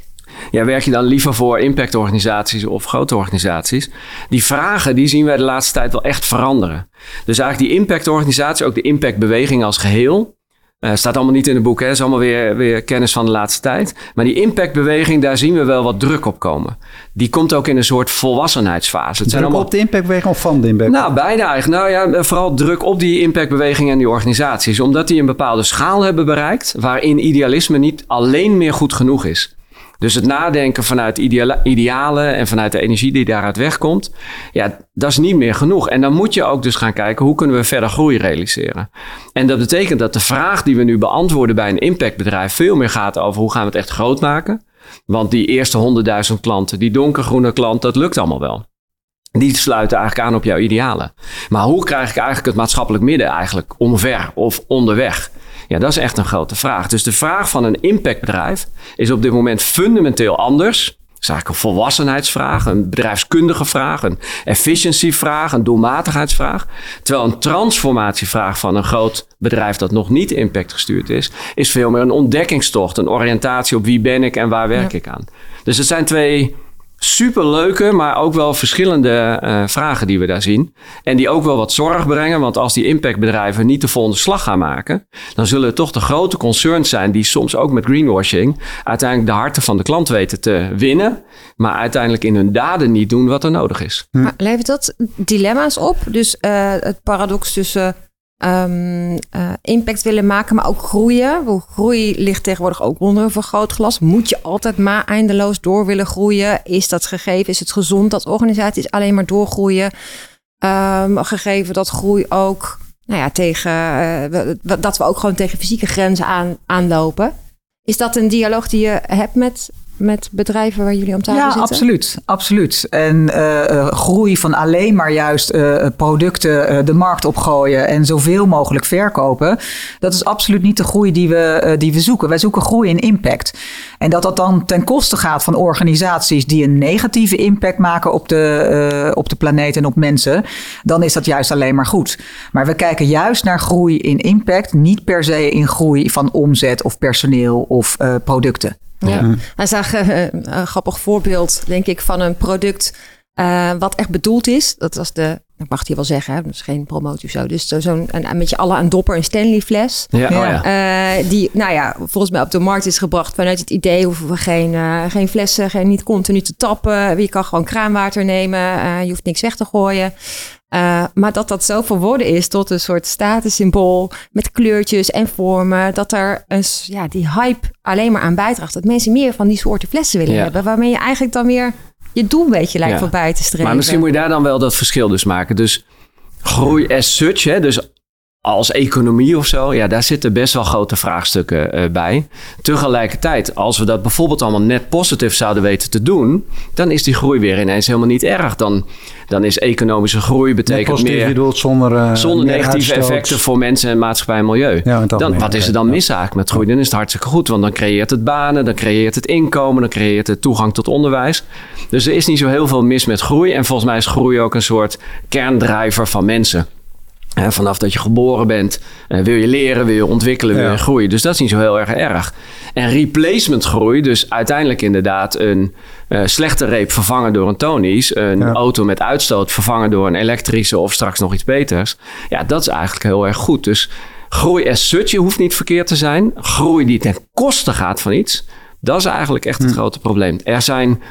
ja, werk je dan liever voor impactorganisaties of grote organisaties? Die vragen die zien wij de laatste tijd wel echt veranderen. Dus eigenlijk die impactorganisatie, ook de impactbeweging als geheel. Uh, staat allemaal niet in het boek, hè? Dat is allemaal weer, weer kennis van de laatste tijd. Maar die impactbeweging, daar zien we wel wat druk op komen. Die komt ook in een soort volwassenheidsfase. Het druk zijn allemaal op de impactbeweging of van de impact? Nou, beide eigenlijk. Nou ja, vooral druk op die impactbeweging en die organisaties. Omdat die een bepaalde schaal hebben bereikt, waarin idealisme niet alleen meer goed genoeg is. Dus het nadenken vanuit ideale, idealen en vanuit de energie die daaruit wegkomt, ja, dat is niet meer genoeg. En dan moet je ook dus gaan kijken, hoe kunnen we verder groei realiseren? En dat betekent dat de vraag die we nu beantwoorden bij een impactbedrijf veel meer gaat over hoe gaan we het echt groot maken? Want die eerste honderdduizend klanten, die donkergroene klant, dat lukt allemaal wel. Die sluiten eigenlijk aan op jouw idealen. Maar hoe krijg ik eigenlijk het maatschappelijk midden eigenlijk omver of onderweg? Ja, dat is echt een grote vraag. Dus de vraag van een impactbedrijf is op dit moment fundamenteel anders. Dat is eigenlijk een volwassenheidsvraag, een bedrijfskundige vraag, een efficiëntievraag, een doelmatigheidsvraag. Terwijl een transformatievraag van een groot bedrijf dat nog niet impactgestuurd is, is veel meer een ontdekkingstocht, een oriëntatie op wie ben ik en waar werk ja. ik aan. Dus het zijn twee superleuke, maar ook wel verschillende uh, vragen die we daar zien. En die ook wel wat zorg brengen. Want als die impactbedrijven niet de volgende slag gaan maken, dan zullen het toch de grote concerns zijn die soms ook met greenwashing uiteindelijk de harten van de klant weten te winnen. Maar uiteindelijk in hun daden niet doen wat er nodig is. Hm. Maar levert dat dilemma's op? Dus uh, het paradox tussen Um, uh, impact willen maken, maar ook groeien. Groei ligt tegenwoordig ook onder een vergrootglas. Moet je altijd maar eindeloos door willen groeien? Is dat gegeven? Is het gezond dat organisaties alleen maar doorgroeien? Um, gegeven dat groei ook, nou ja, tegen uh, dat we ook gewoon tegen fysieke grenzen aan, aanlopen. Is dat een dialoog die je hebt met met bedrijven waar jullie om tafel ja, zitten? Ja, absoluut. absoluut. En uh, groei van alleen maar juist uh, producten uh, de markt opgooien en zoveel mogelijk verkopen. Dat is absoluut niet de groei die we, uh, die we zoeken. Wij zoeken groei in impact. En dat dat dan ten koste gaat van organisaties die een negatieve impact maken op de, uh, op de planeet en op mensen, dan is dat juist alleen maar goed. Maar we kijken juist naar groei in impact, niet per se in groei van omzet of personeel of uh, producten. Ja, mm. Hij zag uh, een grappig voorbeeld, denk ik, van een product uh, wat echt bedoeld is. Dat was de, ik mag het hier wel zeggen, hè, dat is geen promotie of zo. Dus zo, zo'n een, een beetje à la een dopper, een Stanley fles. Ja, oh ja. Uh, die, nou ja, volgens mij op de markt is gebracht vanuit het idee hoeven we geen, uh, geen flessen, geen, niet continu te tappen. Je kan gewoon kraanwater nemen, uh, je hoeft niks weg te gooien. Uh, maar dat dat zo verworden is tot een soort statussymbool met kleurtjes en vormen. Dat er een, ja, die hype alleen maar aan bijdraagt. Dat mensen meer van die soorten flessen willen ja. hebben. Waarmee je eigenlijk dan weer je doel een beetje lijkt ja. voorbij te streven. Maar misschien moet je daar dan wel dat verschil dus maken. Dus groei as such, hè, dus als economie of zo, ja, daar zitten best wel grote vraagstukken uh, bij. Tegelijkertijd, als we dat bijvoorbeeld allemaal net positief zouden weten te doen, dan is die groei weer ineens helemaal niet erg. Dan, dan is economische groei betekent meer bedoelt, zonder, uh, zonder meer negatieve uitstoot. effecten voor mensen en maatschappij en milieu. Ja, dan, wat is er dan mis eigenlijk met groei? Dan is het hartstikke goed, want dan creëert het banen, dan creëert het inkomen, dan creëert het toegang tot onderwijs. Dus er is niet zo heel veel mis met groei. En volgens mij is groei ook een soort kerndrijver van mensen. He, vanaf dat je geboren bent, uh, wil je leren, wil je ontwikkelen, wil je ja. groeien. Dus dat is niet zo heel erg erg. En replacement groei, dus uiteindelijk inderdaad een uh, slechte reep vervangen door een tonisch. Een ja. auto met uitstoot vervangen door een elektrische of straks nog iets beters. Ja, dat is eigenlijk heel erg goed. Dus groei as such hoeft niet verkeerd te zijn. Groei die ten koste gaat van iets, dat is eigenlijk echt het hm. grote probleem. Er zijn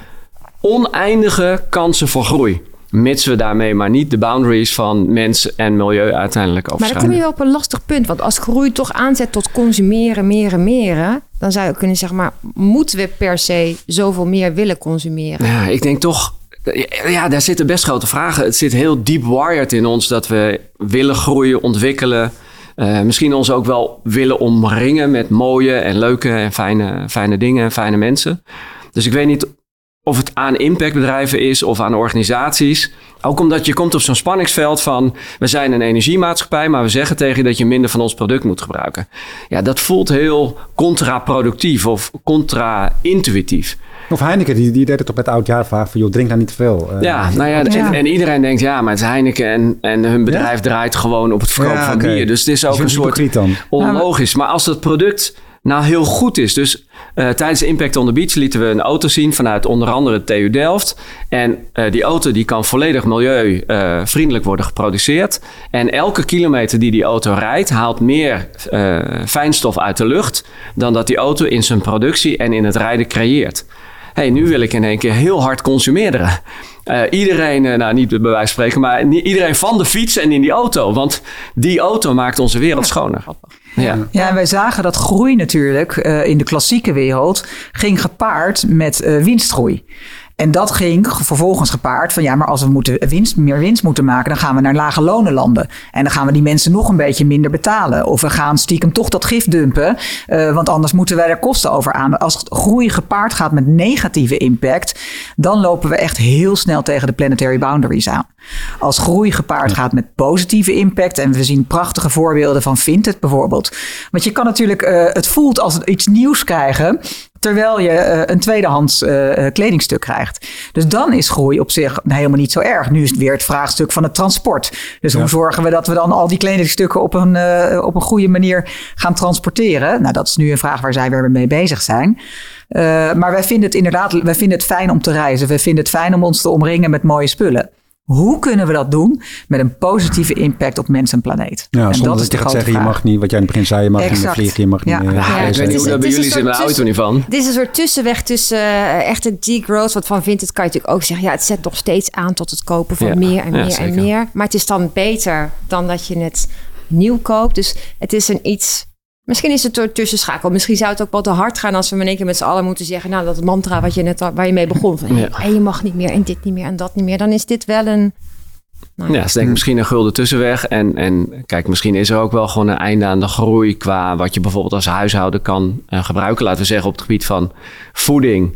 oneindige kansen voor groei. Mits we daarmee maar niet de boundaries van mens en milieu uiteindelijk overschrijden. Maar dan kom je wel op een lastig punt. Want als groei toch aanzet tot consumeren, meren, meren, dan zou je kunnen zeggen, maar moeten we per se zoveel meer willen consumeren? Ja, ik denk toch, ja, daar zitten best grote vragen. Het zit heel deep wired in ons dat we willen groeien, ontwikkelen. Uh, misschien ons ook wel willen omringen met mooie en leuke en fijne, fijne dingen en fijne mensen. Dus ik weet niet of het aan impactbedrijven is of aan organisaties. Ook omdat je komt op zo'n spanningsveld van, we zijn een energiemaatschappij, maar we zeggen tegen je dat je minder van ons product moet gebruiken. Ja, dat voelt heel contraproductief of contra-intuïtief. Of Heineken, die, die deed het toch met oudjaarvraag van, joh, drink nou niet te veel. Uh, ja, nou ja, ja. En, en iedereen denkt, ja, maar het is Heineken en, en hun bedrijf ja? draait gewoon op het verkopen ja, van okay. bier. Dus het is ook een soort onlogisch. Maar als dat product nou heel goed is, dus uh, tijdens Impact on the Beach lieten we een auto zien vanuit onder andere de T U Delft. En uh, die auto die kan volledig milieuvriendelijk uh, worden geproduceerd. En elke kilometer die die auto rijdt, haalt meer uh, fijnstof uit de lucht dan dat die auto in zijn productie en in het rijden creëert. Hey, nu wil ik in één keer heel hard consumeren. Uh, iedereen, uh, nou niet bij wijze van spreken, maar nie, iedereen van de fiets en in die auto. Want die auto maakt onze wereld schoner. Ja. ja, en wij zagen dat groei natuurlijk uh, in de klassieke wereld ging gepaard met uh, winstgroei. En dat ging vervolgens gepaard van ja, maar als we moeten winst, meer winst moeten maken, dan gaan we naar lage lonenlanden. En dan gaan we die mensen nog een beetje minder betalen. Of we gaan stiekem toch dat gif dumpen, uh, want anders moeten wij er kosten over aan. Als groei gepaard gaat met negatieve impact, dan lopen we echt heel snel tegen de planetary boundaries aan. Als groei gepaard gaat met positieve impact, en we zien prachtige voorbeelden van Vinted bijvoorbeeld. Want je kan natuurlijk, uh, het voelt als iets nieuws krijgen, terwijl je uh, een tweedehands uh, kledingstuk krijgt. Dus dan is groei op zich helemaal niet zo erg. Nu is het weer het vraagstuk van het transport. Dus ja. hoe zorgen we dat we dan al die kledingstukken op een, uh, op een goede manier gaan transporteren? Nou, dat is nu een vraag waar zij weer mee bezig zijn. Uh, maar wij vinden het inderdaad, wij vinden het fijn om te reizen. We vinden het fijn om ons te omringen met mooie spullen. Hoe kunnen we dat doen met een positieve impact op mens en planeet? Ja, en zonder dat, dat je gaat zeggen, vraag. je mag niet, wat jij in het begin zei, je mag exact. niet meer vliegen, je mag ja. niet meer... Ja, ja, ik weet niet hoe dat bij jullie zit met de auto niet van. Dit is een soort tussenweg tussen uh, echte degrowth, wat van vindt, het kan je natuurlijk ook zeggen, ja, het zet nog steeds aan tot het kopen van ja. meer en ja, meer zeker. en meer. Maar het is dan beter dan dat je het nieuw koopt. Dus het is een iets... Misschien is het door tussenschakel. Misschien zou het ook wel te hard gaan als we in één keer met z'n allen moeten zeggen, nou, dat mantra wat je net waar je mee begon. Van, ja. hey, je mag niet meer en dit niet meer en dat niet meer. Dan is dit wel een... Nou, ja, dus denk ik misschien een gulden tussenweg. En, en kijk, misschien is er ook wel gewoon een einde aan de groei qua wat je bijvoorbeeld als huishouden kan uh, gebruiken. Laten we zeggen op het gebied van voeding.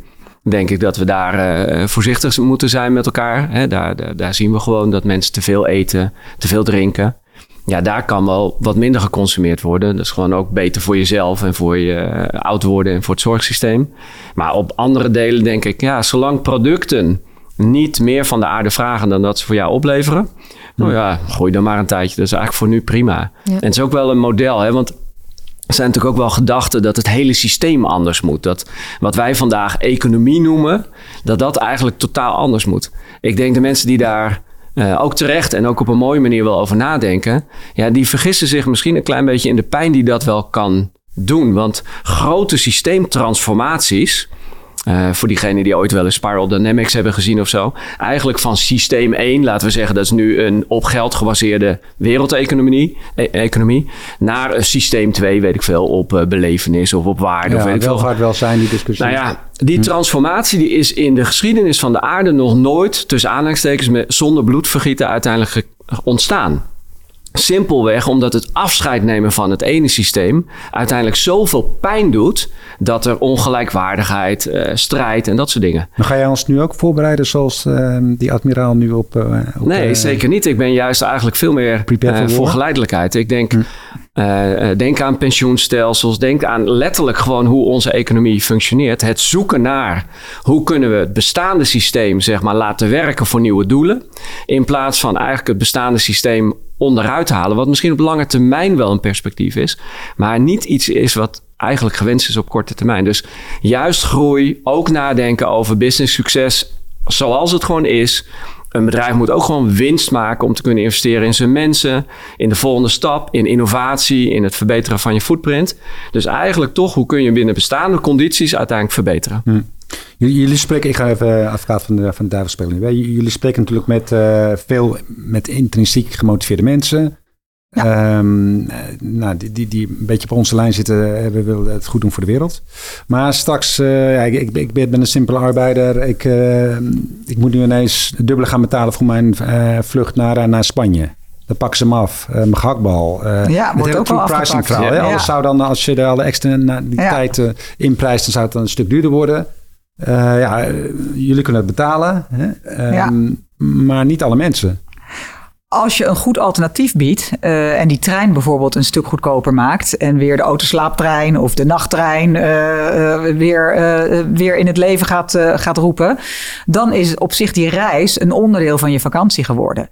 denk ik dat we daar uh, voorzichtig moeten zijn met elkaar. Hè, daar, daar, daar zien we gewoon dat mensen te veel eten, te veel drinken. Ja, daar kan wel wat minder geconsumeerd worden. Dat is gewoon ook beter voor jezelf en voor je uh, oud worden en voor het zorgsysteem. Maar op andere delen denk ik, ja, zolang producten niet meer van de aarde vragen dan dat ze voor jou opleveren. Nou ja, gooi dan maar een tijdje. Dat is eigenlijk voor nu prima. Ja. En het is ook wel een model, hè, want er zijn natuurlijk ook wel gedachten dat het hele systeem anders moet. Dat wat wij vandaag economie noemen, dat dat eigenlijk totaal anders moet. Ik denk de mensen die daar uh, ook terecht en ook op een mooie manier wel over nadenken, ja, die vergissen zich misschien een klein beetje in de pijn die dat wel kan doen. Want grote systeemtransformaties, Uh, voor diegenen die ooit wel eens Spiral Dynamics hebben gezien of zo. Eigenlijk van systeem één, laten we zeggen, dat is nu een op geld gebaseerde wereldeconomie, e- economie, naar een systeem twee, weet ik veel, op uh, belevenis of op waarde. Ja, of weet ik welvaart, welzijn, die discussie. Nou ja, die transformatie die is in de geschiedenis van de aarde nog nooit, tussen aanhalingstekens, met, zonder bloedvergieten uiteindelijk ge- ontstaan. Simpelweg omdat het afscheid nemen van het ene systeem uiteindelijk zoveel pijn doet dat er ongelijkwaardigheid, uh, strijd en dat soort dingen. Maar ga jij ons nu ook voorbereiden zoals uh, die admiraal nu op... Uh, op nee, uh, zeker niet. Ik ben juist eigenlijk veel meer uh, voor geleidelijkheid. Ik denk, hm. uh, denk aan pensioenstelsels, denk aan letterlijk gewoon hoe onze economie functioneert. Het zoeken naar hoe kunnen we het bestaande systeem zeg maar laten werken voor nieuwe doelen. In plaats van eigenlijk het bestaande systeem onderuit halen, wat misschien op lange termijn wel een perspectief is, maar niet iets is wat eigenlijk gewenst is op korte termijn. Dus juist groei, ook nadenken over business succes zoals het gewoon is. Een bedrijf moet ook gewoon winst maken om te kunnen investeren in zijn mensen, in de volgende stap, in innovatie, in het verbeteren van je footprint. Dus eigenlijk toch, hoe kun je binnen bestaande condities uiteindelijk verbeteren? Hmm. Jullie spreken, ik ga even advocaat van de, van de duivel spelen. Jullie spreken natuurlijk met uh, veel met intrinsiek gemotiveerde mensen. Ja. Um, nou, die, die, die een beetje op onze lijn zitten, we willen het goed doen voor de wereld. Maar straks, uh, ja, ik, ik ben een simpele arbeider. Ik, uh, ik moet nu ineens dubbele gaan betalen voor mijn uh, vlucht naar, naar Spanje. Dan pakken ze hem af. Uh, mijn gehaktbal. Uh, ja, wordt ook wel afgepakt. Verhaal, ja. Alles zou dan, als je er alle extra na, die ja. tijd uh, inprijst, dan zou het dan een stuk duurder worden. Uh, ja, uh, jullie kunnen het betalen, hè? Um, ja. Maar niet alle mensen. Als je een goed alternatief biedt uh, en die trein bijvoorbeeld een stuk goedkoper maakt en weer de autoslaaptrein of de nachttrein uh, uh, weer, uh, weer in het leven gaat, uh, gaat roepen, dan is op zich die reis een onderdeel van je vakantie geworden.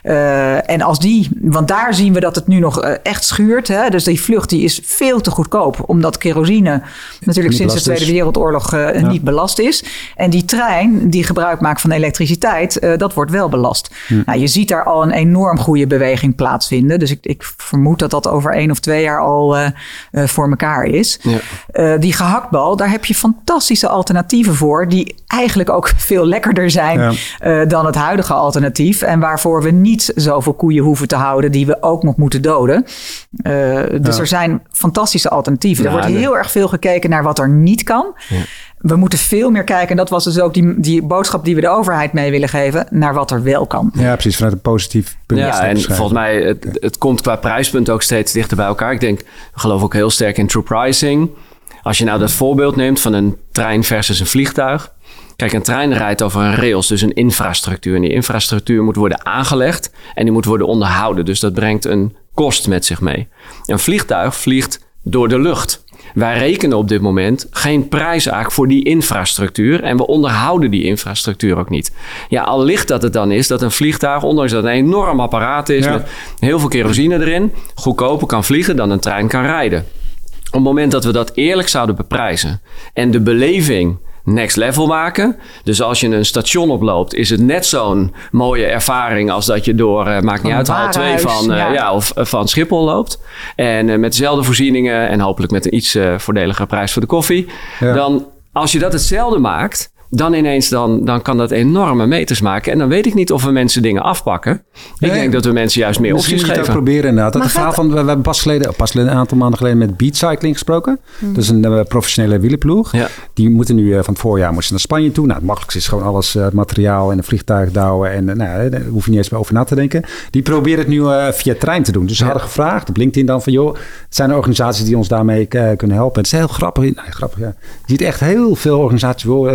Uh, en als die, want daar zien we dat het nu nog uh, echt schuurt. Hè? Dus die vlucht die is veel te goedkoop, omdat kerosine natuurlijk sinds de Tweede Wereldoorlog uh, ja. niet belast is. En die trein die gebruik maakt van elektriciteit, uh, dat wordt wel belast. Hm. Nou, je ziet daar al een enorm goede beweging plaatsvinden. Dus ik, ik vermoed dat dat over één of twee jaar al uh, uh, voor elkaar is. Ja. Uh, die gehaktbal, daar heb je fantastische alternatieven voor, die eigenlijk ook veel lekkerder zijn ja. uh, dan het huidige alternatief. En waarvoor we niet zoveel koeien hoeven te houden die we ook nog moeten doden. Uh, dus ja. er zijn fantastische alternatieven. Ja, er wordt heel de... erg veel gekeken naar wat er niet kan. Ja. We moeten veel meer kijken, en dat was dus ook die, die boodschap die we de overheid mee willen geven, naar wat er wel kan. Ja, precies, vanuit een positief punt. Ja, en volgens mij, het, het komt qua prijspunt ook steeds dichter bij elkaar. Ik denk, we geloven ook heel sterk in true pricing. Als je nou dat voorbeeld neemt van een trein versus een vliegtuig. Kijk, een trein rijdt over een rails, dus een infrastructuur. En die infrastructuur moet worden aangelegd en die moet worden onderhouden. Dus dat brengt een kost met zich mee. Een vliegtuig vliegt door de lucht. Wij rekenen op dit moment geen prijs eigenlijk voor die infrastructuur. En we onderhouden die infrastructuur ook niet. Ja, al licht dat het dan is dat een vliegtuig, ondanks dat het een enorm apparaat is, ja. met heel veel kerosine erin, goedkoper kan vliegen dan een trein kan rijden. Op het moment dat we dat eerlijk zouden beprijzen en de beleving next level maken. Dus als je een station oploopt, is het net zo'n mooie ervaring als dat je door, uh, maakt niet uit, hal twee van, uh, ja. Ja, of, uh, van Schiphol loopt. En uh, met dezelfde voorzieningen en hopelijk met een iets uh, voordelige prijs voor de koffie. Ja. Dan, als je dat hetzelfde maakt, dan ineens dan, dan kan dat enorme meters maken. En dan weet ik niet of we mensen dingen afpakken. Nee, ik denk dat we mensen juist meer opties geven. Misschien moet je het ook proberen inderdaad. Dat het verhaal van, we hebben pas geleden, pas geleden, een aantal maanden geleden met Beat Cycling gesproken. Hmm. Dat is een uh, professionele wielerploeg. Ja. Die moeten nu uh, van het voorjaar moesten naar Spanje toe. Nou, het makkelijkste is gewoon alles uh, materiaal en een vliegtuig douwen. En uh, nou, daar hoef je niet eens meer over na te denken. Die proberen het nu uh, via trein te doen. Dus ze ja. hadden gevraagd op LinkedIn dan van, joh, het zijn er organisaties die ons daarmee uh, kunnen helpen. Het is heel grappig. Nou, grappig, ja. Je ziet echt heel veel organisaties uh,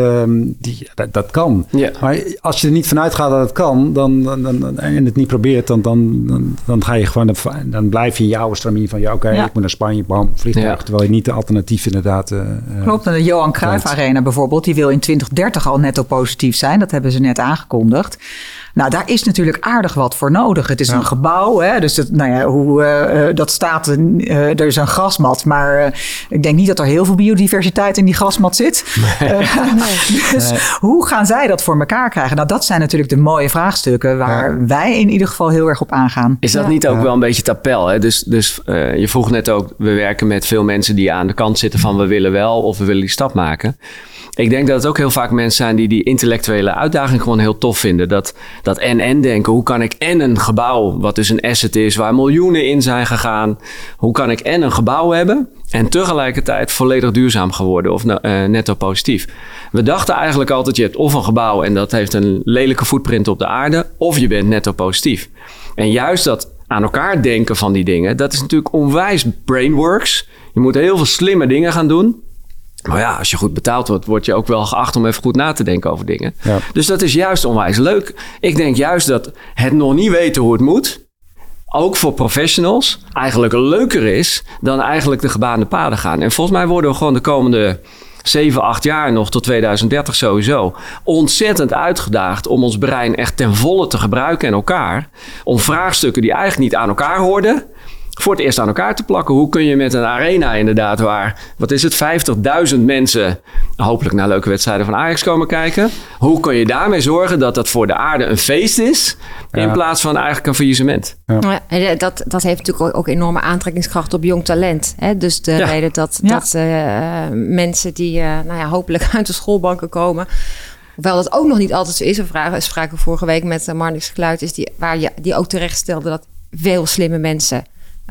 En die, dat, dat kan. Ja. Maar als je er niet vanuit gaat dat het kan dan, dan, dan, en het niet probeert, dan, dan, dan, dan ga je gewoon, dan blijf je in jouw stramien van, ja oké, okay, ja. ik moet naar Spanje, bam, vliegtuig. Ja. Terwijl je niet de alternatief inderdaad... Uh, Klopt, de Johan Cruijff Arena bijvoorbeeld, die wil in twintig dertig al netto positief zijn. Dat hebben ze net aangekondigd. Nou, daar is natuurlijk aardig wat voor nodig. Het is ja. een gebouw, hè, dus het, nou ja, hoe uh, dat staat, uh, er is een grasmat, maar uh, ik denk niet dat er heel veel biodiversiteit in die grasmat zit. Nee. Uh, nee. Dus nee. hoe gaan zij dat voor elkaar krijgen? Nou, dat zijn natuurlijk de mooie vraagstukken waar ja. wij in ieder geval heel erg op aangaan. Is dat ja. niet ook ja. wel een beetje het appel? Hè? Dus, dus uh, je vroeg net ook, we werken met veel mensen die aan de kant zitten van we willen wel of we willen die stap maken. Ik denk dat het ook heel vaak mensen zijn die die intellectuele uitdaging gewoon heel tof vinden. Dat, dat en-en denken. Hoe kan ik en een gebouw, wat dus een asset is, waar miljoenen in zijn gegaan. Hoe kan ik en een gebouw hebben en tegelijkertijd volledig duurzaam geworden of uh, netto positief. We dachten eigenlijk altijd, je hebt of een gebouw en dat heeft een lelijke footprint op de aarde, of je bent netto positief. En juist dat aan elkaar denken van die dingen, dat is natuurlijk onwijs brainworks. Je moet heel veel slimme dingen gaan doen. Maar ja, als je goed betaald wordt, word je ook wel geacht om even goed na te denken over dingen. Ja. Dus dat is juist onwijs leuk. Ik denk juist dat het nog niet weten hoe het moet, ook voor professionals, eigenlijk leuker is dan eigenlijk de gebaande paden gaan. En volgens mij worden we gewoon de komende zeven, acht jaar nog tot tweeduizend dertig sowieso ontzettend uitgedaagd om ons brein echt ten volle te gebruiken en elkaar. Om vraagstukken die eigenlijk niet aan elkaar hoorden, voor het eerst aan elkaar te plakken. Hoe kun je met een arena inderdaad waar, wat is het, vijftigduizend mensen hopelijk naar leuke wedstrijden van Ajax komen kijken. Hoe kun je daarmee zorgen dat dat voor de aarde een feest is in ja. plaats van eigenlijk een faillissement? Ja. Ja, dat, dat heeft natuurlijk ook enorme aantrekkingskracht op jong talent. Hè? Dus de ja. reden dat, ja. dat uh, mensen die uh, nou ja, hopelijk uit de schoolbanken komen, hoewel dat ook nog niet altijd zo is. We vragen, spraken vorige week met uh, Marnix Kluiters, die, waar je, die ook terecht stelde dat veel slimme mensen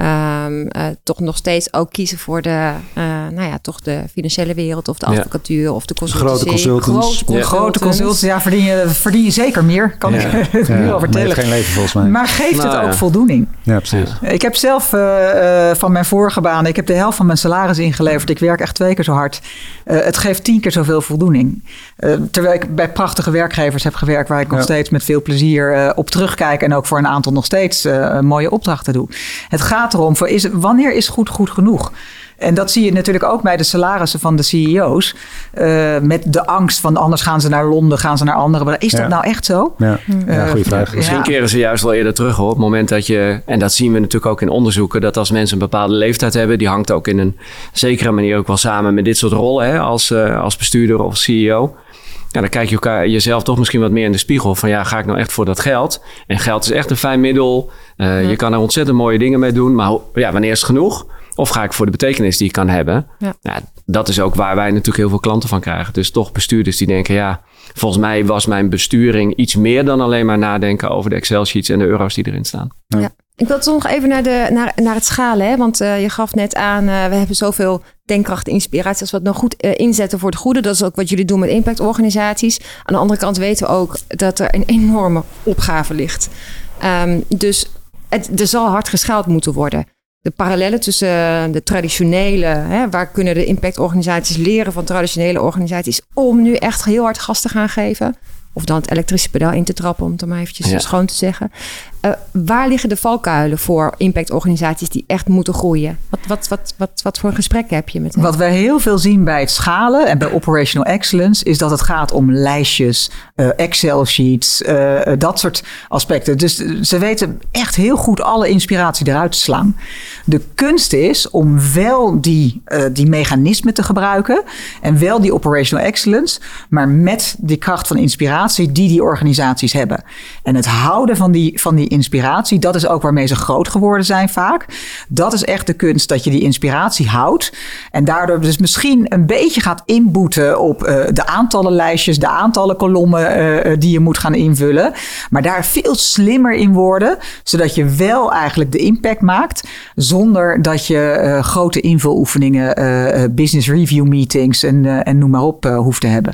Um, uh, toch nog steeds ook kiezen voor de, uh, nou ja, toch de financiële wereld of de advocatuur ja. of de consultancy. Grote consultants. Grote consultants. Ja. Grote consultants, ja, verdien je, verdien je zeker meer, kan ja. ik het ja. nu al vertellen. Maar geen leven volgens mij. Maar geeft nou, het ook ja. voldoening? Ja, precies. Ik heb zelf uh, uh, van mijn vorige baan, ik heb de helft van mijn salaris ingeleverd. Ik werk echt twee keer zo hard. Uh, het geeft tien keer zoveel voldoening. Uh, terwijl ik bij prachtige werkgevers heb gewerkt, waar ik nog ja. steeds met veel plezier uh, op terugkijk en ook voor een aantal nog steeds uh, mooie opdrachten doe. Het gaat erom, voor is, wanneer is goed goed genoeg? En dat zie je natuurlijk ook bij de salarissen van de C E O's. Uh, met de angst van anders gaan ze naar Londen, gaan ze naar andere. Maar is dat ja. nou echt zo? Ja, ja goede vraag. Uh, Misschien ja. keren ze juist wel eerder terug hoor. Op het moment dat je, en dat zien we natuurlijk ook in onderzoeken, dat als mensen een bepaalde leeftijd hebben, die hangt ook in een zekere manier ook wel samen met dit soort rollen, hè, als, uh, als bestuurder of C E O. Ja, dan kijk je elkaar, jezelf toch misschien wat meer in de spiegel van ja, ga ik nou echt voor dat geld? En geld is echt een fijn middel. Uh, ja. Je kan er ontzettend mooie dingen mee doen. Maar ja, wanneer is het genoeg? Of ga ik voor de betekenis die ik kan hebben? Ja. Ja, dat is ook waar wij natuurlijk heel veel klanten van krijgen. Dus toch bestuurders die denken, ja, volgens mij was mijn besturing iets meer dan alleen maar nadenken over de Excel-sheets en de euro's die erin staan. Ja. Ja. Ik wil toch nog even naar, de, naar, naar het schalen. Hè? Want uh, je gaf net aan, uh, we hebben zoveel denkkracht, inspiratie. Als we het nou goed uh, inzetten voor het goede. Dat is ook wat jullie doen met impactorganisaties. Aan de andere kant weten we ook dat er een enorme opgave ligt. Um, dus het, er zal hard geschaald moeten worden. De parallellen tussen uh, de traditionele, hè, waar kunnen de impactorganisaties leren van traditionele organisaties om nu echt heel hard gas te gaan geven. Of dan het elektrische pedaal in te trappen, om het maar eventjes ja. schoon te zeggen. Uh, waar liggen de valkuilen voor impactorganisaties die echt moeten groeien? Wat, wat, wat, wat, wat voor gesprekken heb je met hen? Wat we heel veel zien bij het schalen en bij operational excellence is dat het gaat om lijstjes, uh, Excel-sheets, uh, dat soort aspecten. Dus ze weten echt heel goed alle inspiratie eruit te slaan. De kunst is om wel die, uh, die mechanismen te gebruiken en wel die operational excellence, maar met die kracht van inspiratie die die organisaties hebben. En het houden van die, van die inspiratie, dat is ook waarmee ze groot geworden zijn vaak. Dat is echt de kunst, dat je die inspiratie houdt en daardoor dus misschien een beetje gaat inboeten op uh, de aantallen lijstjes, de aantallen kolommen uh, die je moet gaan invullen, maar daar veel slimmer in worden, zodat je wel eigenlijk de impact maakt, zonder dat je uh, grote invuloefeningen, uh, business review meetings en, uh, en noem maar op uh, hoeft te hebben.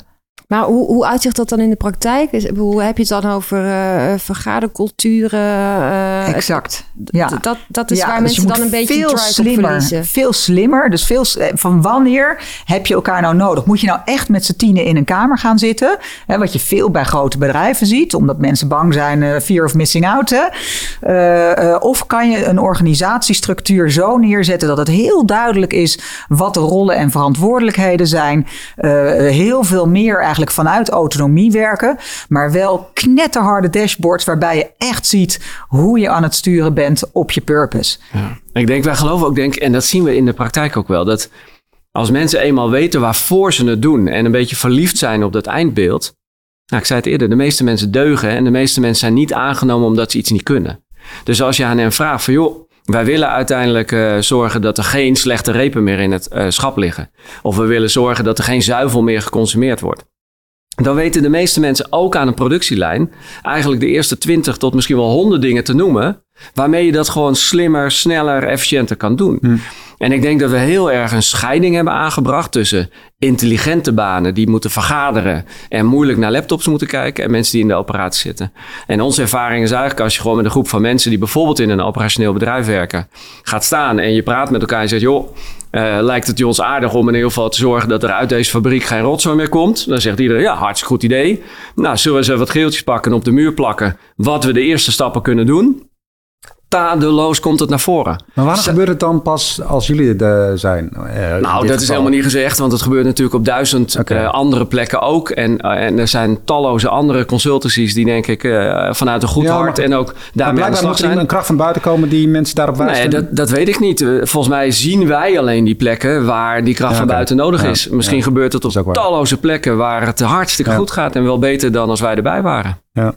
Maar hoe, hoe uitzicht dat dan in de praktijk? Is, hoe heb je het dan over uh, vergaderculturen? Uh, exact. Ja. D- dat, dat is ja, waar dus mensen dan een beetje veel drive slimmer, op verliezen. Veel slimmer. Dus veel, van wanneer heb je elkaar nou nodig? Moet je nou echt met z'n tienen in een kamer gaan zitten? Hè, wat je veel bij grote bedrijven ziet. Omdat mensen bang zijn, uh, fear of missing out. Hè? Uh, uh, of kan je een organisatiestructuur zo neerzetten dat het heel duidelijk is wat de rollen en verantwoordelijkheden zijn. Uh, heel veel meer eigenlijk vanuit autonomie werken. Maar wel knetterharde dashboards waarbij je echt ziet hoe je aan het sturen bent op je purpose. Ja. Ik denk, wij geloven ook, denk, en dat zien we in de praktijk ook wel, dat als mensen eenmaal weten waarvoor ze het doen en een beetje verliefd zijn op dat eindbeeld. Nou, ik zei het eerder, de meeste mensen deugen en de meeste mensen zijn niet aangenomen omdat ze iets niet kunnen. Dus als je aan hen vraagt van joh, wij willen uiteindelijk uh, zorgen dat er geen slechte repen meer in het uh, schap liggen. Of we willen zorgen dat er geen zuivel meer geconsumeerd wordt. Dan weten de meeste mensen ook aan een productielijn eigenlijk de eerste twintig tot misschien wel honderd dingen te noemen. Waarmee je dat gewoon slimmer, sneller, efficiënter kan doen. Hmm. En ik denk dat we heel erg een scheiding hebben aangebracht tussen intelligente banen die moeten vergaderen en moeilijk naar laptops moeten kijken en mensen die in de operatie zitten. En onze ervaring is eigenlijk als je gewoon met een groep van mensen die bijvoorbeeld in een operationeel bedrijf werken gaat staan en je praat met elkaar en zegt joh, uh, lijkt het je ons aardig om in ieder geval te zorgen dat er uit deze fabriek geen rotzooi meer komt? Dan zegt iedereen ja, hartstikke goed idee. Nou, zullen we eens wat geeltjes pakken en op de muur plakken wat we de eerste stappen kunnen doen? Tadeloos komt het naar voren. Maar waarom gebeurt het dan pas als jullie er zijn? Uh, nou, dat geval? is helemaal niet gezegd, want het gebeurt natuurlijk op duizend okay. uh, andere plekken ook. En, uh, en er zijn talloze andere consultancies die denk ik uh, vanuit een goed ja, hart maar, en ook daarmee aan de slag zijn. Moet er een kracht van buiten komen die mensen daarop wijst? Nee, dat, dat weet ik niet. Volgens mij zien wij alleen die plekken waar die kracht ja, van okay. buiten nodig ja, is. Misschien ja, gebeurt het op talloze plekken waar het hartstikke ja. goed gaat en wel beter dan als wij erbij waren. Ja.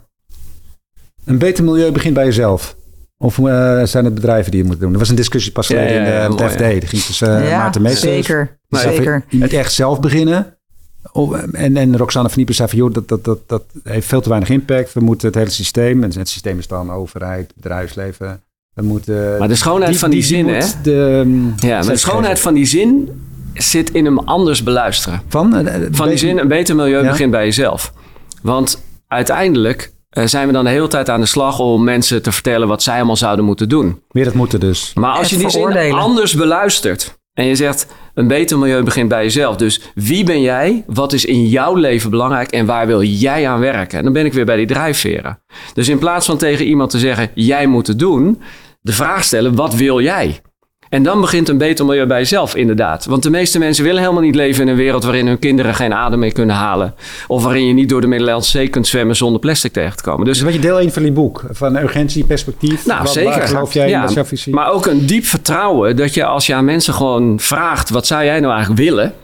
Een beter milieu begint bij jezelf. Of uh, zijn het bedrijven die het moeten doen? Er was een discussie pas geleden ja, ja, ja, in de, de F D. Ja. Die ging tussen uh, ja, Maarten Meesters. Zeker, dus zeker. Je moet echt zelf beginnen. Oh, en, en Roxanne van Niepen zei van... joh, dat, dat, dat, dat heeft veel te weinig impact. We moeten het hele systeem... en het systeem is dan overheid, bedrijfsleven... We moeten, maar de schoonheid die, van die, die zin, hè? De, ja, maar de schoonheid van die zin zit in hem anders beluisteren. Van? Uh, van die zin, een beter milieu ja? begint bij jezelf. Want uiteindelijk... Uh, zijn we dan de hele tijd aan de slag om mensen te vertellen wat zij allemaal zouden moeten doen. Weer dat moeten dus. Maar als je die zin anders beluistert en je zegt een beter milieu begint bij jezelf. Dus wie ben jij? Wat is in jouw leven belangrijk en waar wil jij aan werken? En dan ben ik weer bij die drijfveren. Dus in plaats van tegen iemand te zeggen jij moet het doen, de vraag stellen wat wil jij? En dan begint een beter milieu bij jezelf, inderdaad. Want de meeste mensen willen helemaal niet leven in een wereld waarin hun kinderen geen adem meer kunnen halen. Of waarin je niet door de Middellandse Zee kunt zwemmen zonder plastic tegen te komen. Dus, dus wat je deel één van je boek, van urgentieperspectief. Nou, wat, zeker. Waar geloof jij ja, in jouw visie? Maar ook een diep vertrouwen dat je als je aan mensen gewoon vraagt, wat zou jij nou eigenlijk willen?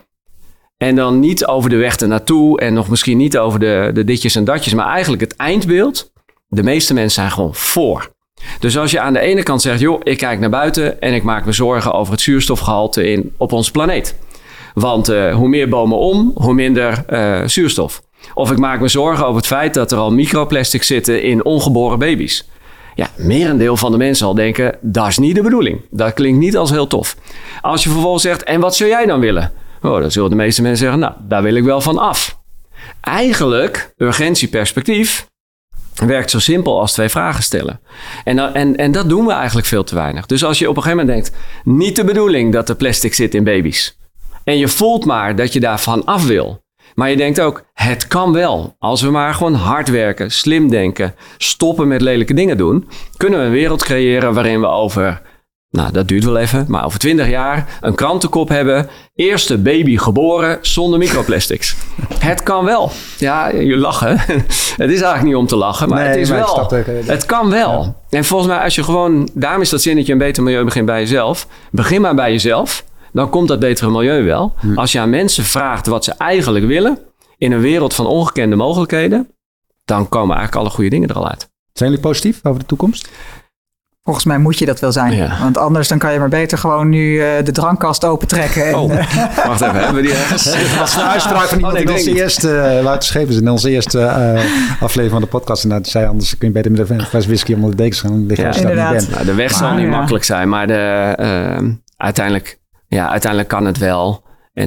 En dan niet over de weg ernaartoe en nog misschien niet over de, de ditjes en datjes, maar eigenlijk het eindbeeld. De meeste mensen zijn gewoon voor. Dus als je aan de ene kant zegt, joh, ik kijk naar buiten en ik maak me zorgen over het zuurstofgehalte in, op onze planeet. Want uh, hoe meer bomen om, hoe minder uh, zuurstof. Of ik maak me zorgen over het feit dat er al microplastics zitten in ongeboren baby's. Ja, merendeel van de mensen al denken, dat is niet de bedoeling. Dat klinkt niet als heel tof. Als je vervolgens zegt, en wat zou jij dan willen? Oh, dan zullen de meeste mensen zeggen, nou, daar wil ik wel van af. Eigenlijk, urgentieperspectief... werkt zo simpel als twee vragen stellen. En, en, en dat doen we eigenlijk veel te weinig. Dus als je op een gegeven moment denkt... niet de bedoeling dat er plastic zit in baby's. En je voelt maar dat je daarvan af wil. Maar je denkt ook, het kan wel. Als we maar gewoon hard werken, slim denken... stoppen met lelijke dingen doen... kunnen we een wereld creëren waarin we over... nou, dat duurt wel even, maar over twintig jaar... een krantenkop hebben... eerste baby geboren zonder microplastics. Het kan wel. Ja, je lachen. Het is eigenlijk niet om te lachen, maar nee, het is maar wel. Het, het kan wel. Ja. En volgens mij als je gewoon... daarom is dat zinnetje een beter milieu begint bij jezelf. Begin maar bij jezelf. Dan komt dat betere milieu wel. Hm. Als je aan mensen vraagt wat ze eigenlijk willen... in een wereld van ongekende mogelijkheden... dan komen eigenlijk alle goede dingen er al uit. Zijn jullie positief over de toekomst? Volgens mij moet je dat wel zijn. Ja. Want anders dan kan je maar beter gewoon nu uh, de drankkast opentrekken. En, oh, wacht even. Hebben we die ergens? Dat was een uitspraak van iemand oh, nee, in onze eerste... Uh, Wouter Schepens in onze eerste uh, aflevering van de podcast. En dat zei anders kun je beter met een fles whisky onder de dekens gaan liggen. Ja, als je inderdaad. Dat niet bent. Nou, de weg maar, zal niet ja. makkelijk zijn. Maar de, uh, uiteindelijk, ja, uiteindelijk kan het wel. En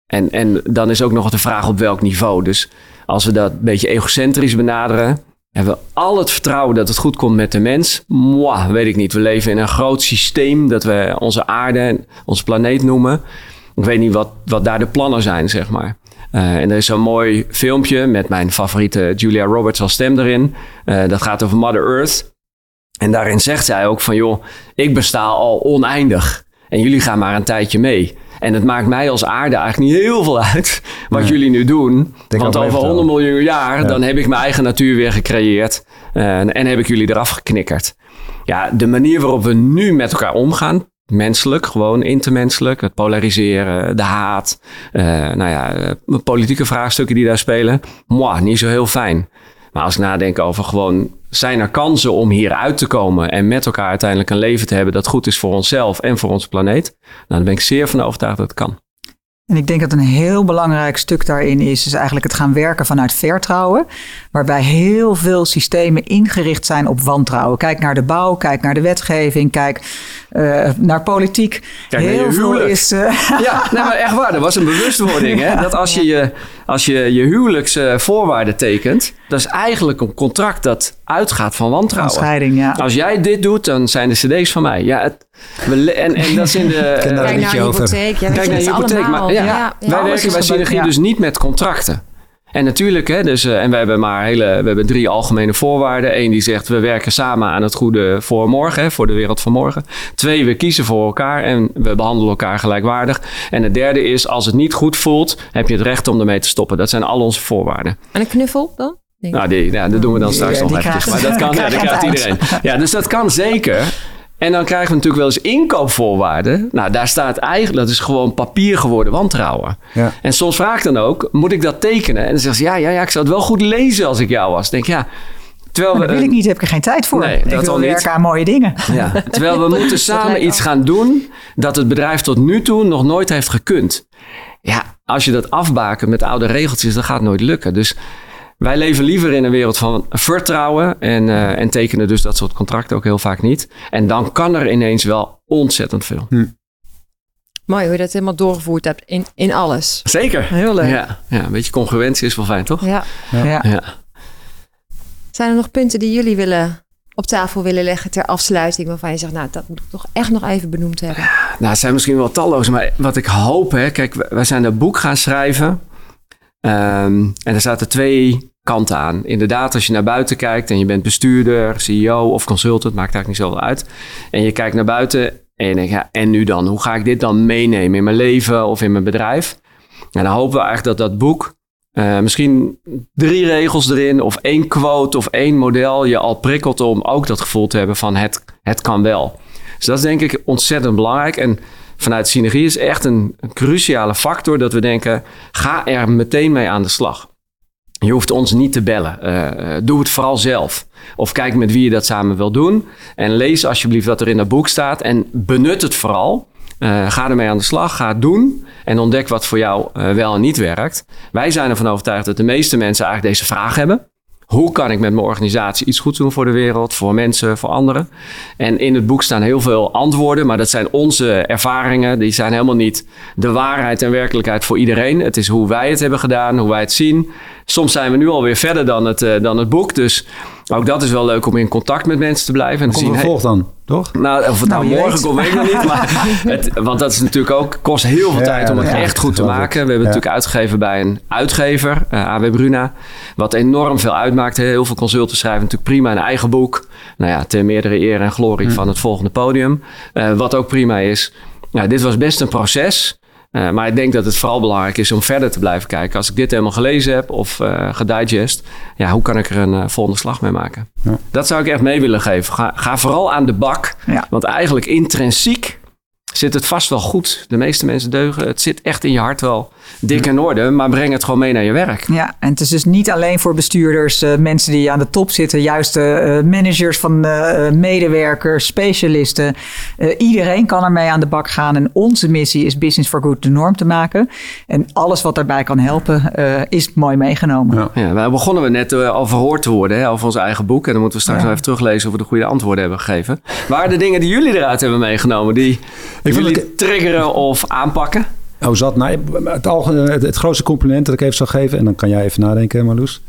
En, en dan is ook nog de vraag op welk niveau. Dus als we dat een beetje egocentrisch benaderen, hebben we al het vertrouwen dat het goed komt met de mens. Mwah, weet ik niet. We leven in een groot systeem dat we onze aarde en onze planeet noemen. Ik weet niet wat, wat daar de plannen zijn, zeg maar. Uh, en er is zo'n mooi filmpje met mijn favoriete Julia Roberts als stem erin. Uh, dat gaat over Mother Earth. En daarin zegt zij ook van, joh, ik besta al oneindig. En jullie gaan maar een tijdje mee. En het maakt mij als aarde eigenlijk niet heel veel uit wat nee. jullie nu doen. Denk Want over honderd miljoen jaar, ja. dan heb ik mijn eigen natuur weer gecreëerd. Uh, en heb ik jullie eraf geknikkerd. Ja, de manier waarop we nu met elkaar omgaan, menselijk, gewoon intermenselijk, het polariseren, de haat, uh, nou ja, uh, politieke vraagstukken die daar spelen, moi, niet zo heel fijn. Maar als ik nadenk over gewoon, zijn er kansen om hier uit te komen en met elkaar uiteindelijk een leven te hebben dat goed is voor onszelf en voor onze planeet, nou, dan ben ik zeer van overtuigd dat het kan. En ik denk dat een heel belangrijk stuk daarin is, is eigenlijk het gaan werken vanuit vertrouwen. Waarbij heel veel systemen ingericht zijn op wantrouwen. Kijk naar de bouw, kijk naar de wetgeving, kijk uh, naar politiek. Kijk heel naar je veel is. Uh, ja, nee, maar echt waar. Er was een bewustwording. Hè? Dat als je je, als je, je huwelijksvoorwaarden tekent, dat is eigenlijk een contract dat uitgaat van wantrouwen. Van scheiding, ja. Als jij dit doet, dan zijn de cd's van mij. Ja, het, we, en, en dat is in de. Kijk naar je hypotheek. Ja, Kijk naar je hypotheek. Maar, ja, ja, ja, wij werken bij Synergie ja. dus niet met contracten. En natuurlijk, hè, dus, uh, en we hebben maar hele, we hebben drie algemene voorwaarden. Eén die zegt, we werken samen aan het goede voor morgen, hè, voor de wereld van morgen. Twee, we kiezen voor elkaar en we behandelen elkaar gelijkwaardig. En het derde is, als het niet goed voelt, heb je het recht om ermee te stoppen. Dat zijn al onze voorwaarden. En een knuffel dan? Denk nou, die, ja, dat doen we dan straks ja, nog eventjes. Maar dat kan, ja, dat krijgt iedereen. Ja, dus dat kan zeker. En dan krijgen we natuurlijk wel eens inkoopvoorwaarden. Nou, daar staat eigenlijk, dat is gewoon papier geworden wantrouwen. Ja. En soms vraag ik dan ook, moet ik dat tekenen? En dan zeggen ze, ja, ja, ja, ik zou het wel goed lezen als ik jou was. Dan denk ik, ja. Terwijl we, dat wil ik niet, heb ik er geen tijd voor. Nee, ik dat wil werken aan mooie dingen. Ja. Terwijl we moeten samen iets gaan doen dat het bedrijf tot nu toe nog nooit heeft gekund. Ja, als je dat afbaken met oude regeltjes, dan gaat het nooit lukken. Dus wij leven liever in een wereld van vertrouwen en, uh, en tekenen dus dat soort contracten ook heel vaak niet. En dan kan er ineens wel ontzettend veel. Hm. Mooi hoe je dat helemaal doorgevoerd hebt in, in alles. Zeker. Heel leuk. Ja, ja, een beetje congruentie is wel fijn, toch? Ja. Ja. Ja. Ja. Zijn er nog punten die jullie willen op tafel willen leggen ter afsluiting, waarvan je zegt, nou, dat moet ik toch echt nog even benoemd hebben? Nou, het zijn misschien wel talloze, maar wat ik hoop, hè, kijk, wij zijn een boek gaan schrijven. Um, en er zaten twee kanten aan. Inderdaad, als je naar buiten kijkt en je bent bestuurder, C E O of consultant, maakt eigenlijk niet zoveel uit. En je kijkt naar buiten en je denkt, ja, en nu dan? Hoe ga ik dit dan meenemen in mijn leven of in mijn bedrijf? En dan hopen we eigenlijk dat dat boek, uh, misschien drie regels erin of één quote of één model je al prikkelt om ook dat gevoel te hebben van het, het kan wel. Dus dat is denk ik ontzettend belangrijk. En vanuit Synergie is echt een, een cruciale factor dat we denken, ga er meteen mee aan de slag. Je hoeft ons niet te bellen. Uh, doe het vooral zelf. Of kijk met wie je dat samen wil doen. En lees alsjeblieft wat er in dat boek staat. En benut het vooral. Uh, ga ermee aan de slag. Ga het doen. En ontdek wat voor jou uh, wel en niet werkt. Wij zijn ervan overtuigd dat de meeste mensen eigenlijk deze vraag hebben. Hoe kan ik met mijn organisatie iets goeds doen voor de wereld, voor mensen, voor anderen? En in het boek staan heel veel antwoorden, maar dat zijn onze ervaringen. Die zijn helemaal niet de waarheid en werkelijkheid voor iedereen. Het is hoe wij het hebben gedaan, hoe wij het zien. Soms zijn we nu alweer verder dan het, uh, dan het boek. Dus ook dat is wel leuk om in contact met mensen te blijven. En te zien, vervolg hey, dan, toch? Nou, of het nou, nou morgen komt, weet ik nog niet. Maar het, want dat is natuurlijk ook, kost heel veel ja, tijd om het ja, echt goed te maken. We hebben het ja. natuurlijk uitgegeven bij een uitgever, uh, A W Bruna. Wat enorm veel uitmaakt. Heel veel consultants schrijven natuurlijk prima een eigen boek. Nou ja, ter meerdere eer en glorie hm. van het volgende podium. Uh, wat ook prima is. Nou, dit was best een proces. Uh, maar ik denk dat het vooral belangrijk is om verder te blijven kijken. Als ik dit helemaal gelezen heb of uh, gedigest, ja, hoe kan ik er een uh, volgende slag mee maken? Ja. Dat zou ik echt mee willen geven. Ga, ga vooral aan de bak. Ja. Want eigenlijk intrinsiek zit het vast wel goed. De meeste mensen deugen. Het zit echt in je hart wel dik in orde. Maar breng het gewoon mee naar je werk. Ja, en het is dus niet alleen voor bestuurders, uh, mensen die aan de top zitten. Juist uh, managers van uh, medewerkers, specialisten. Uh, iedereen kan ermee aan de bak gaan. En onze missie is Business for Good de norm te maken. En alles wat daarbij kan helpen uh, is mooi meegenomen. Ja, ja, wij begonnen we net uh, al verhoord te worden hè, over ons eigen boek. En dan moeten we straks ja. nog even teruglezen of we de goede antwoorden hebben gegeven. Waar de dingen die jullie eruit hebben meegenomen, die ik jullie het triggeren of aanpakken? Oh, zat. Nou, het, algemeen, het, het grootste compliment dat ik even zal geven... en dan kan jij even nadenken, Marloes.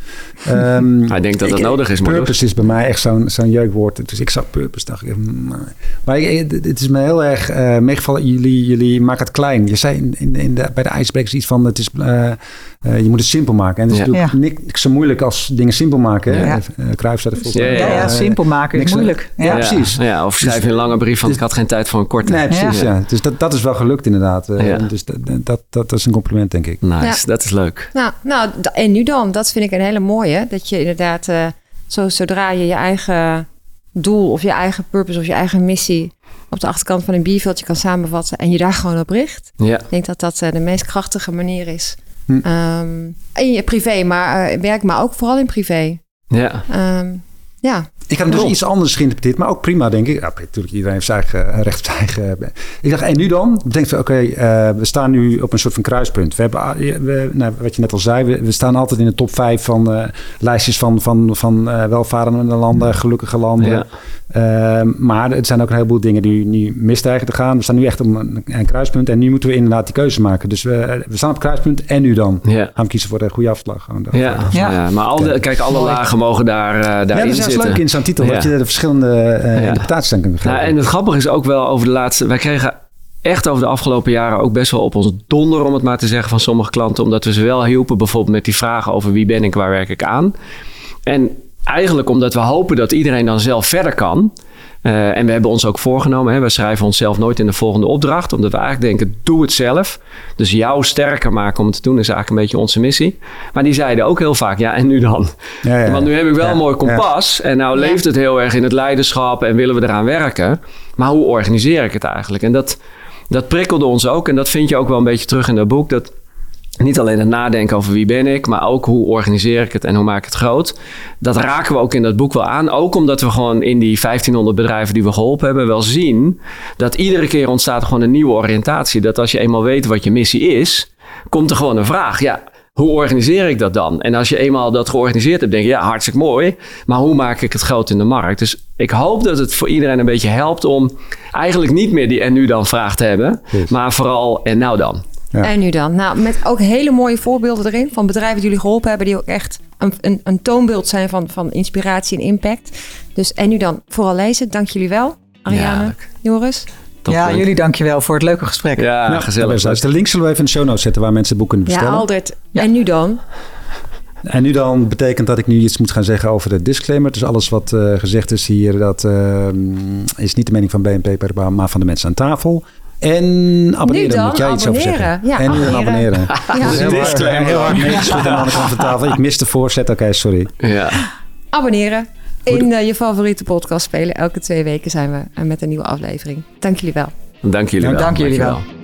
Um, ik denk dat dat ik, nodig is, Marloes. Purpose is bij mij echt zo'n, zo'n jeukwoord. Dus ik zag purpose, dacht ik... Mm, maar ik, het is me heel erg uh, meegevallen. Jullie, jullie maken het klein. Je zei in, in, in de, bij de ijsbrekers iets van... Het is, uh, uh, je moet het simpel maken. En het is ja. natuurlijk ja. niks zo moeilijk als dingen simpel maken. Ja. Uh, Cruijff staat er volgens mij. Ja, ja, ja, simpel maken is moeilijk. Ja, ja, precies. Ja, of schrijf je een lange brief van... Dus, ik had geen tijd voor een korte. Nee, precies. Ja. Ja. Dus dat, dat is wel gelukt inderdaad. Uh, ja. Dus dat, dat, dat, dat is een compliment, denk ik. Nice, ja. dat is leuk. Nou, nou, en nu dan? Dat vind ik een hele mooie. Dat je inderdaad, uh, zo, zodra je je eigen doel of je eigen purpose of je eigen missie op de achterkant van een bierveldje kan samenvatten en je daar gewoon op richt. Ja. Ik denk dat dat uh, de meest krachtige manier is. Hm. Um, in je privé, maar uh, werk, maar ook vooral in privé. Ja. Um, ja. Ik had hem dus iets anders geïnterpreteerd, maar ook prima, denk ik. Ja, natuurlijk, iedereen heeft zijn eigen recht op zijn eigen... Ik dacht, en nu dan? Ik denk van, oké, okay, uh, we staan nu op een soort van kruispunt. We hebben, we, nou, wat je net al zei, we, we staan altijd in de top vijf van uh, lijstjes van, van, van uh, welvarende landen, gelukkige landen. Ja. Uh, maar het zijn ook een heleboel dingen die nu mis dreigen te gaan. We staan nu echt op een, een kruispunt en nu moeten we inderdaad die keuze maken. Dus we, we staan op het kruispunt en nu dan? Ja. Gaan we kiezen voor een goede afslag. Gewoon ja. Ja. ja, maar al de, kijk, alle lagen mogen daar, uh, daarin ja, dat is zitten. leuk in zo'n titel, ja. dat je de verschillende uh, ja. interpretaties aan kunt begrijpen. Nou, en het grappige is ook wel over de laatste... Wij kregen echt over de afgelopen jaren ook best wel op ons donder, om het maar te zeggen, van sommige klanten. Omdat we ze wel hielpen bijvoorbeeld met die vragen over wie ben ik, waar werk ik aan. En eigenlijk omdat we hopen dat iedereen dan zelf verder kan... Uh, en we hebben ons ook voorgenomen, hè, we schrijven onszelf nooit in de volgende opdracht. Omdat we eigenlijk denken, doe het zelf. Dus jou sterker maken om het te doen is eigenlijk een beetje onze missie. Maar die zeiden ook heel vaak, ja en nu dan? Ja, ja, Want nu heb ik wel ja, een mooi kompas. Ja. En nou leeft het heel erg in het leiderschap en willen we eraan werken. Maar hoe organiseer ik het eigenlijk? En dat, dat prikkelde ons ook. En dat vind je ook wel een beetje terug in dat boek. Dat niet alleen het nadenken over wie ben ik, maar ook hoe organiseer ik het en hoe maak ik het groot. Dat raken we ook in dat boek wel aan. Ook omdat we gewoon in die vijftienhonderd bedrijven die we geholpen hebben wel zien dat iedere keer ontstaat gewoon een nieuwe oriëntatie. Dat als je eenmaal weet wat je missie is, komt er gewoon een vraag. Ja, hoe organiseer ik dat dan? En als je eenmaal dat georganiseerd hebt, denk je, ja, hartstikke mooi. Maar hoe maak ik het groot in de markt? Dus ik hoop dat het voor iedereen een beetje helpt om eigenlijk niet meer die en nu dan vraag te hebben, yes. maar vooral en nou dan. Ja. En nu dan? Nou, met ook hele mooie voorbeelden erin van bedrijven die jullie geholpen hebben, die ook echt een, een, een toonbeeld zijn van, van inspiratie en impact. Dus en nu dan vooral lezen. Dank jullie wel, Ariane, ja, Joris. Top ja, jullie dankjewel voor het leuke gesprek. Ja, ja gezellig. Dus de link zullen we even in de show notes zetten waar mensen het boek kunnen bestellen. Ja, Aldert. Ja. En nu dan? En nu dan betekent dat ik nu iets moet gaan zeggen over de disclaimer. Dus alles wat uh, gezegd is hier, dat uh, is niet de mening van B N P Paribas, maar van de mensen aan tafel. En abonneren, dan, moet jij iets over zeggen. Ja, en nu dan abonneren. Ja. Dus heel hard, heel hard meegeschoten aan de kant van de tafel. Ik mis de voorzet, oké, okay, sorry. Ja. Abonneren. In uh, je favoriete podcast spelen. Elke twee weken zijn we met een nieuwe aflevering. Dank jullie wel. Dank jullie wel. Dank jullie wel.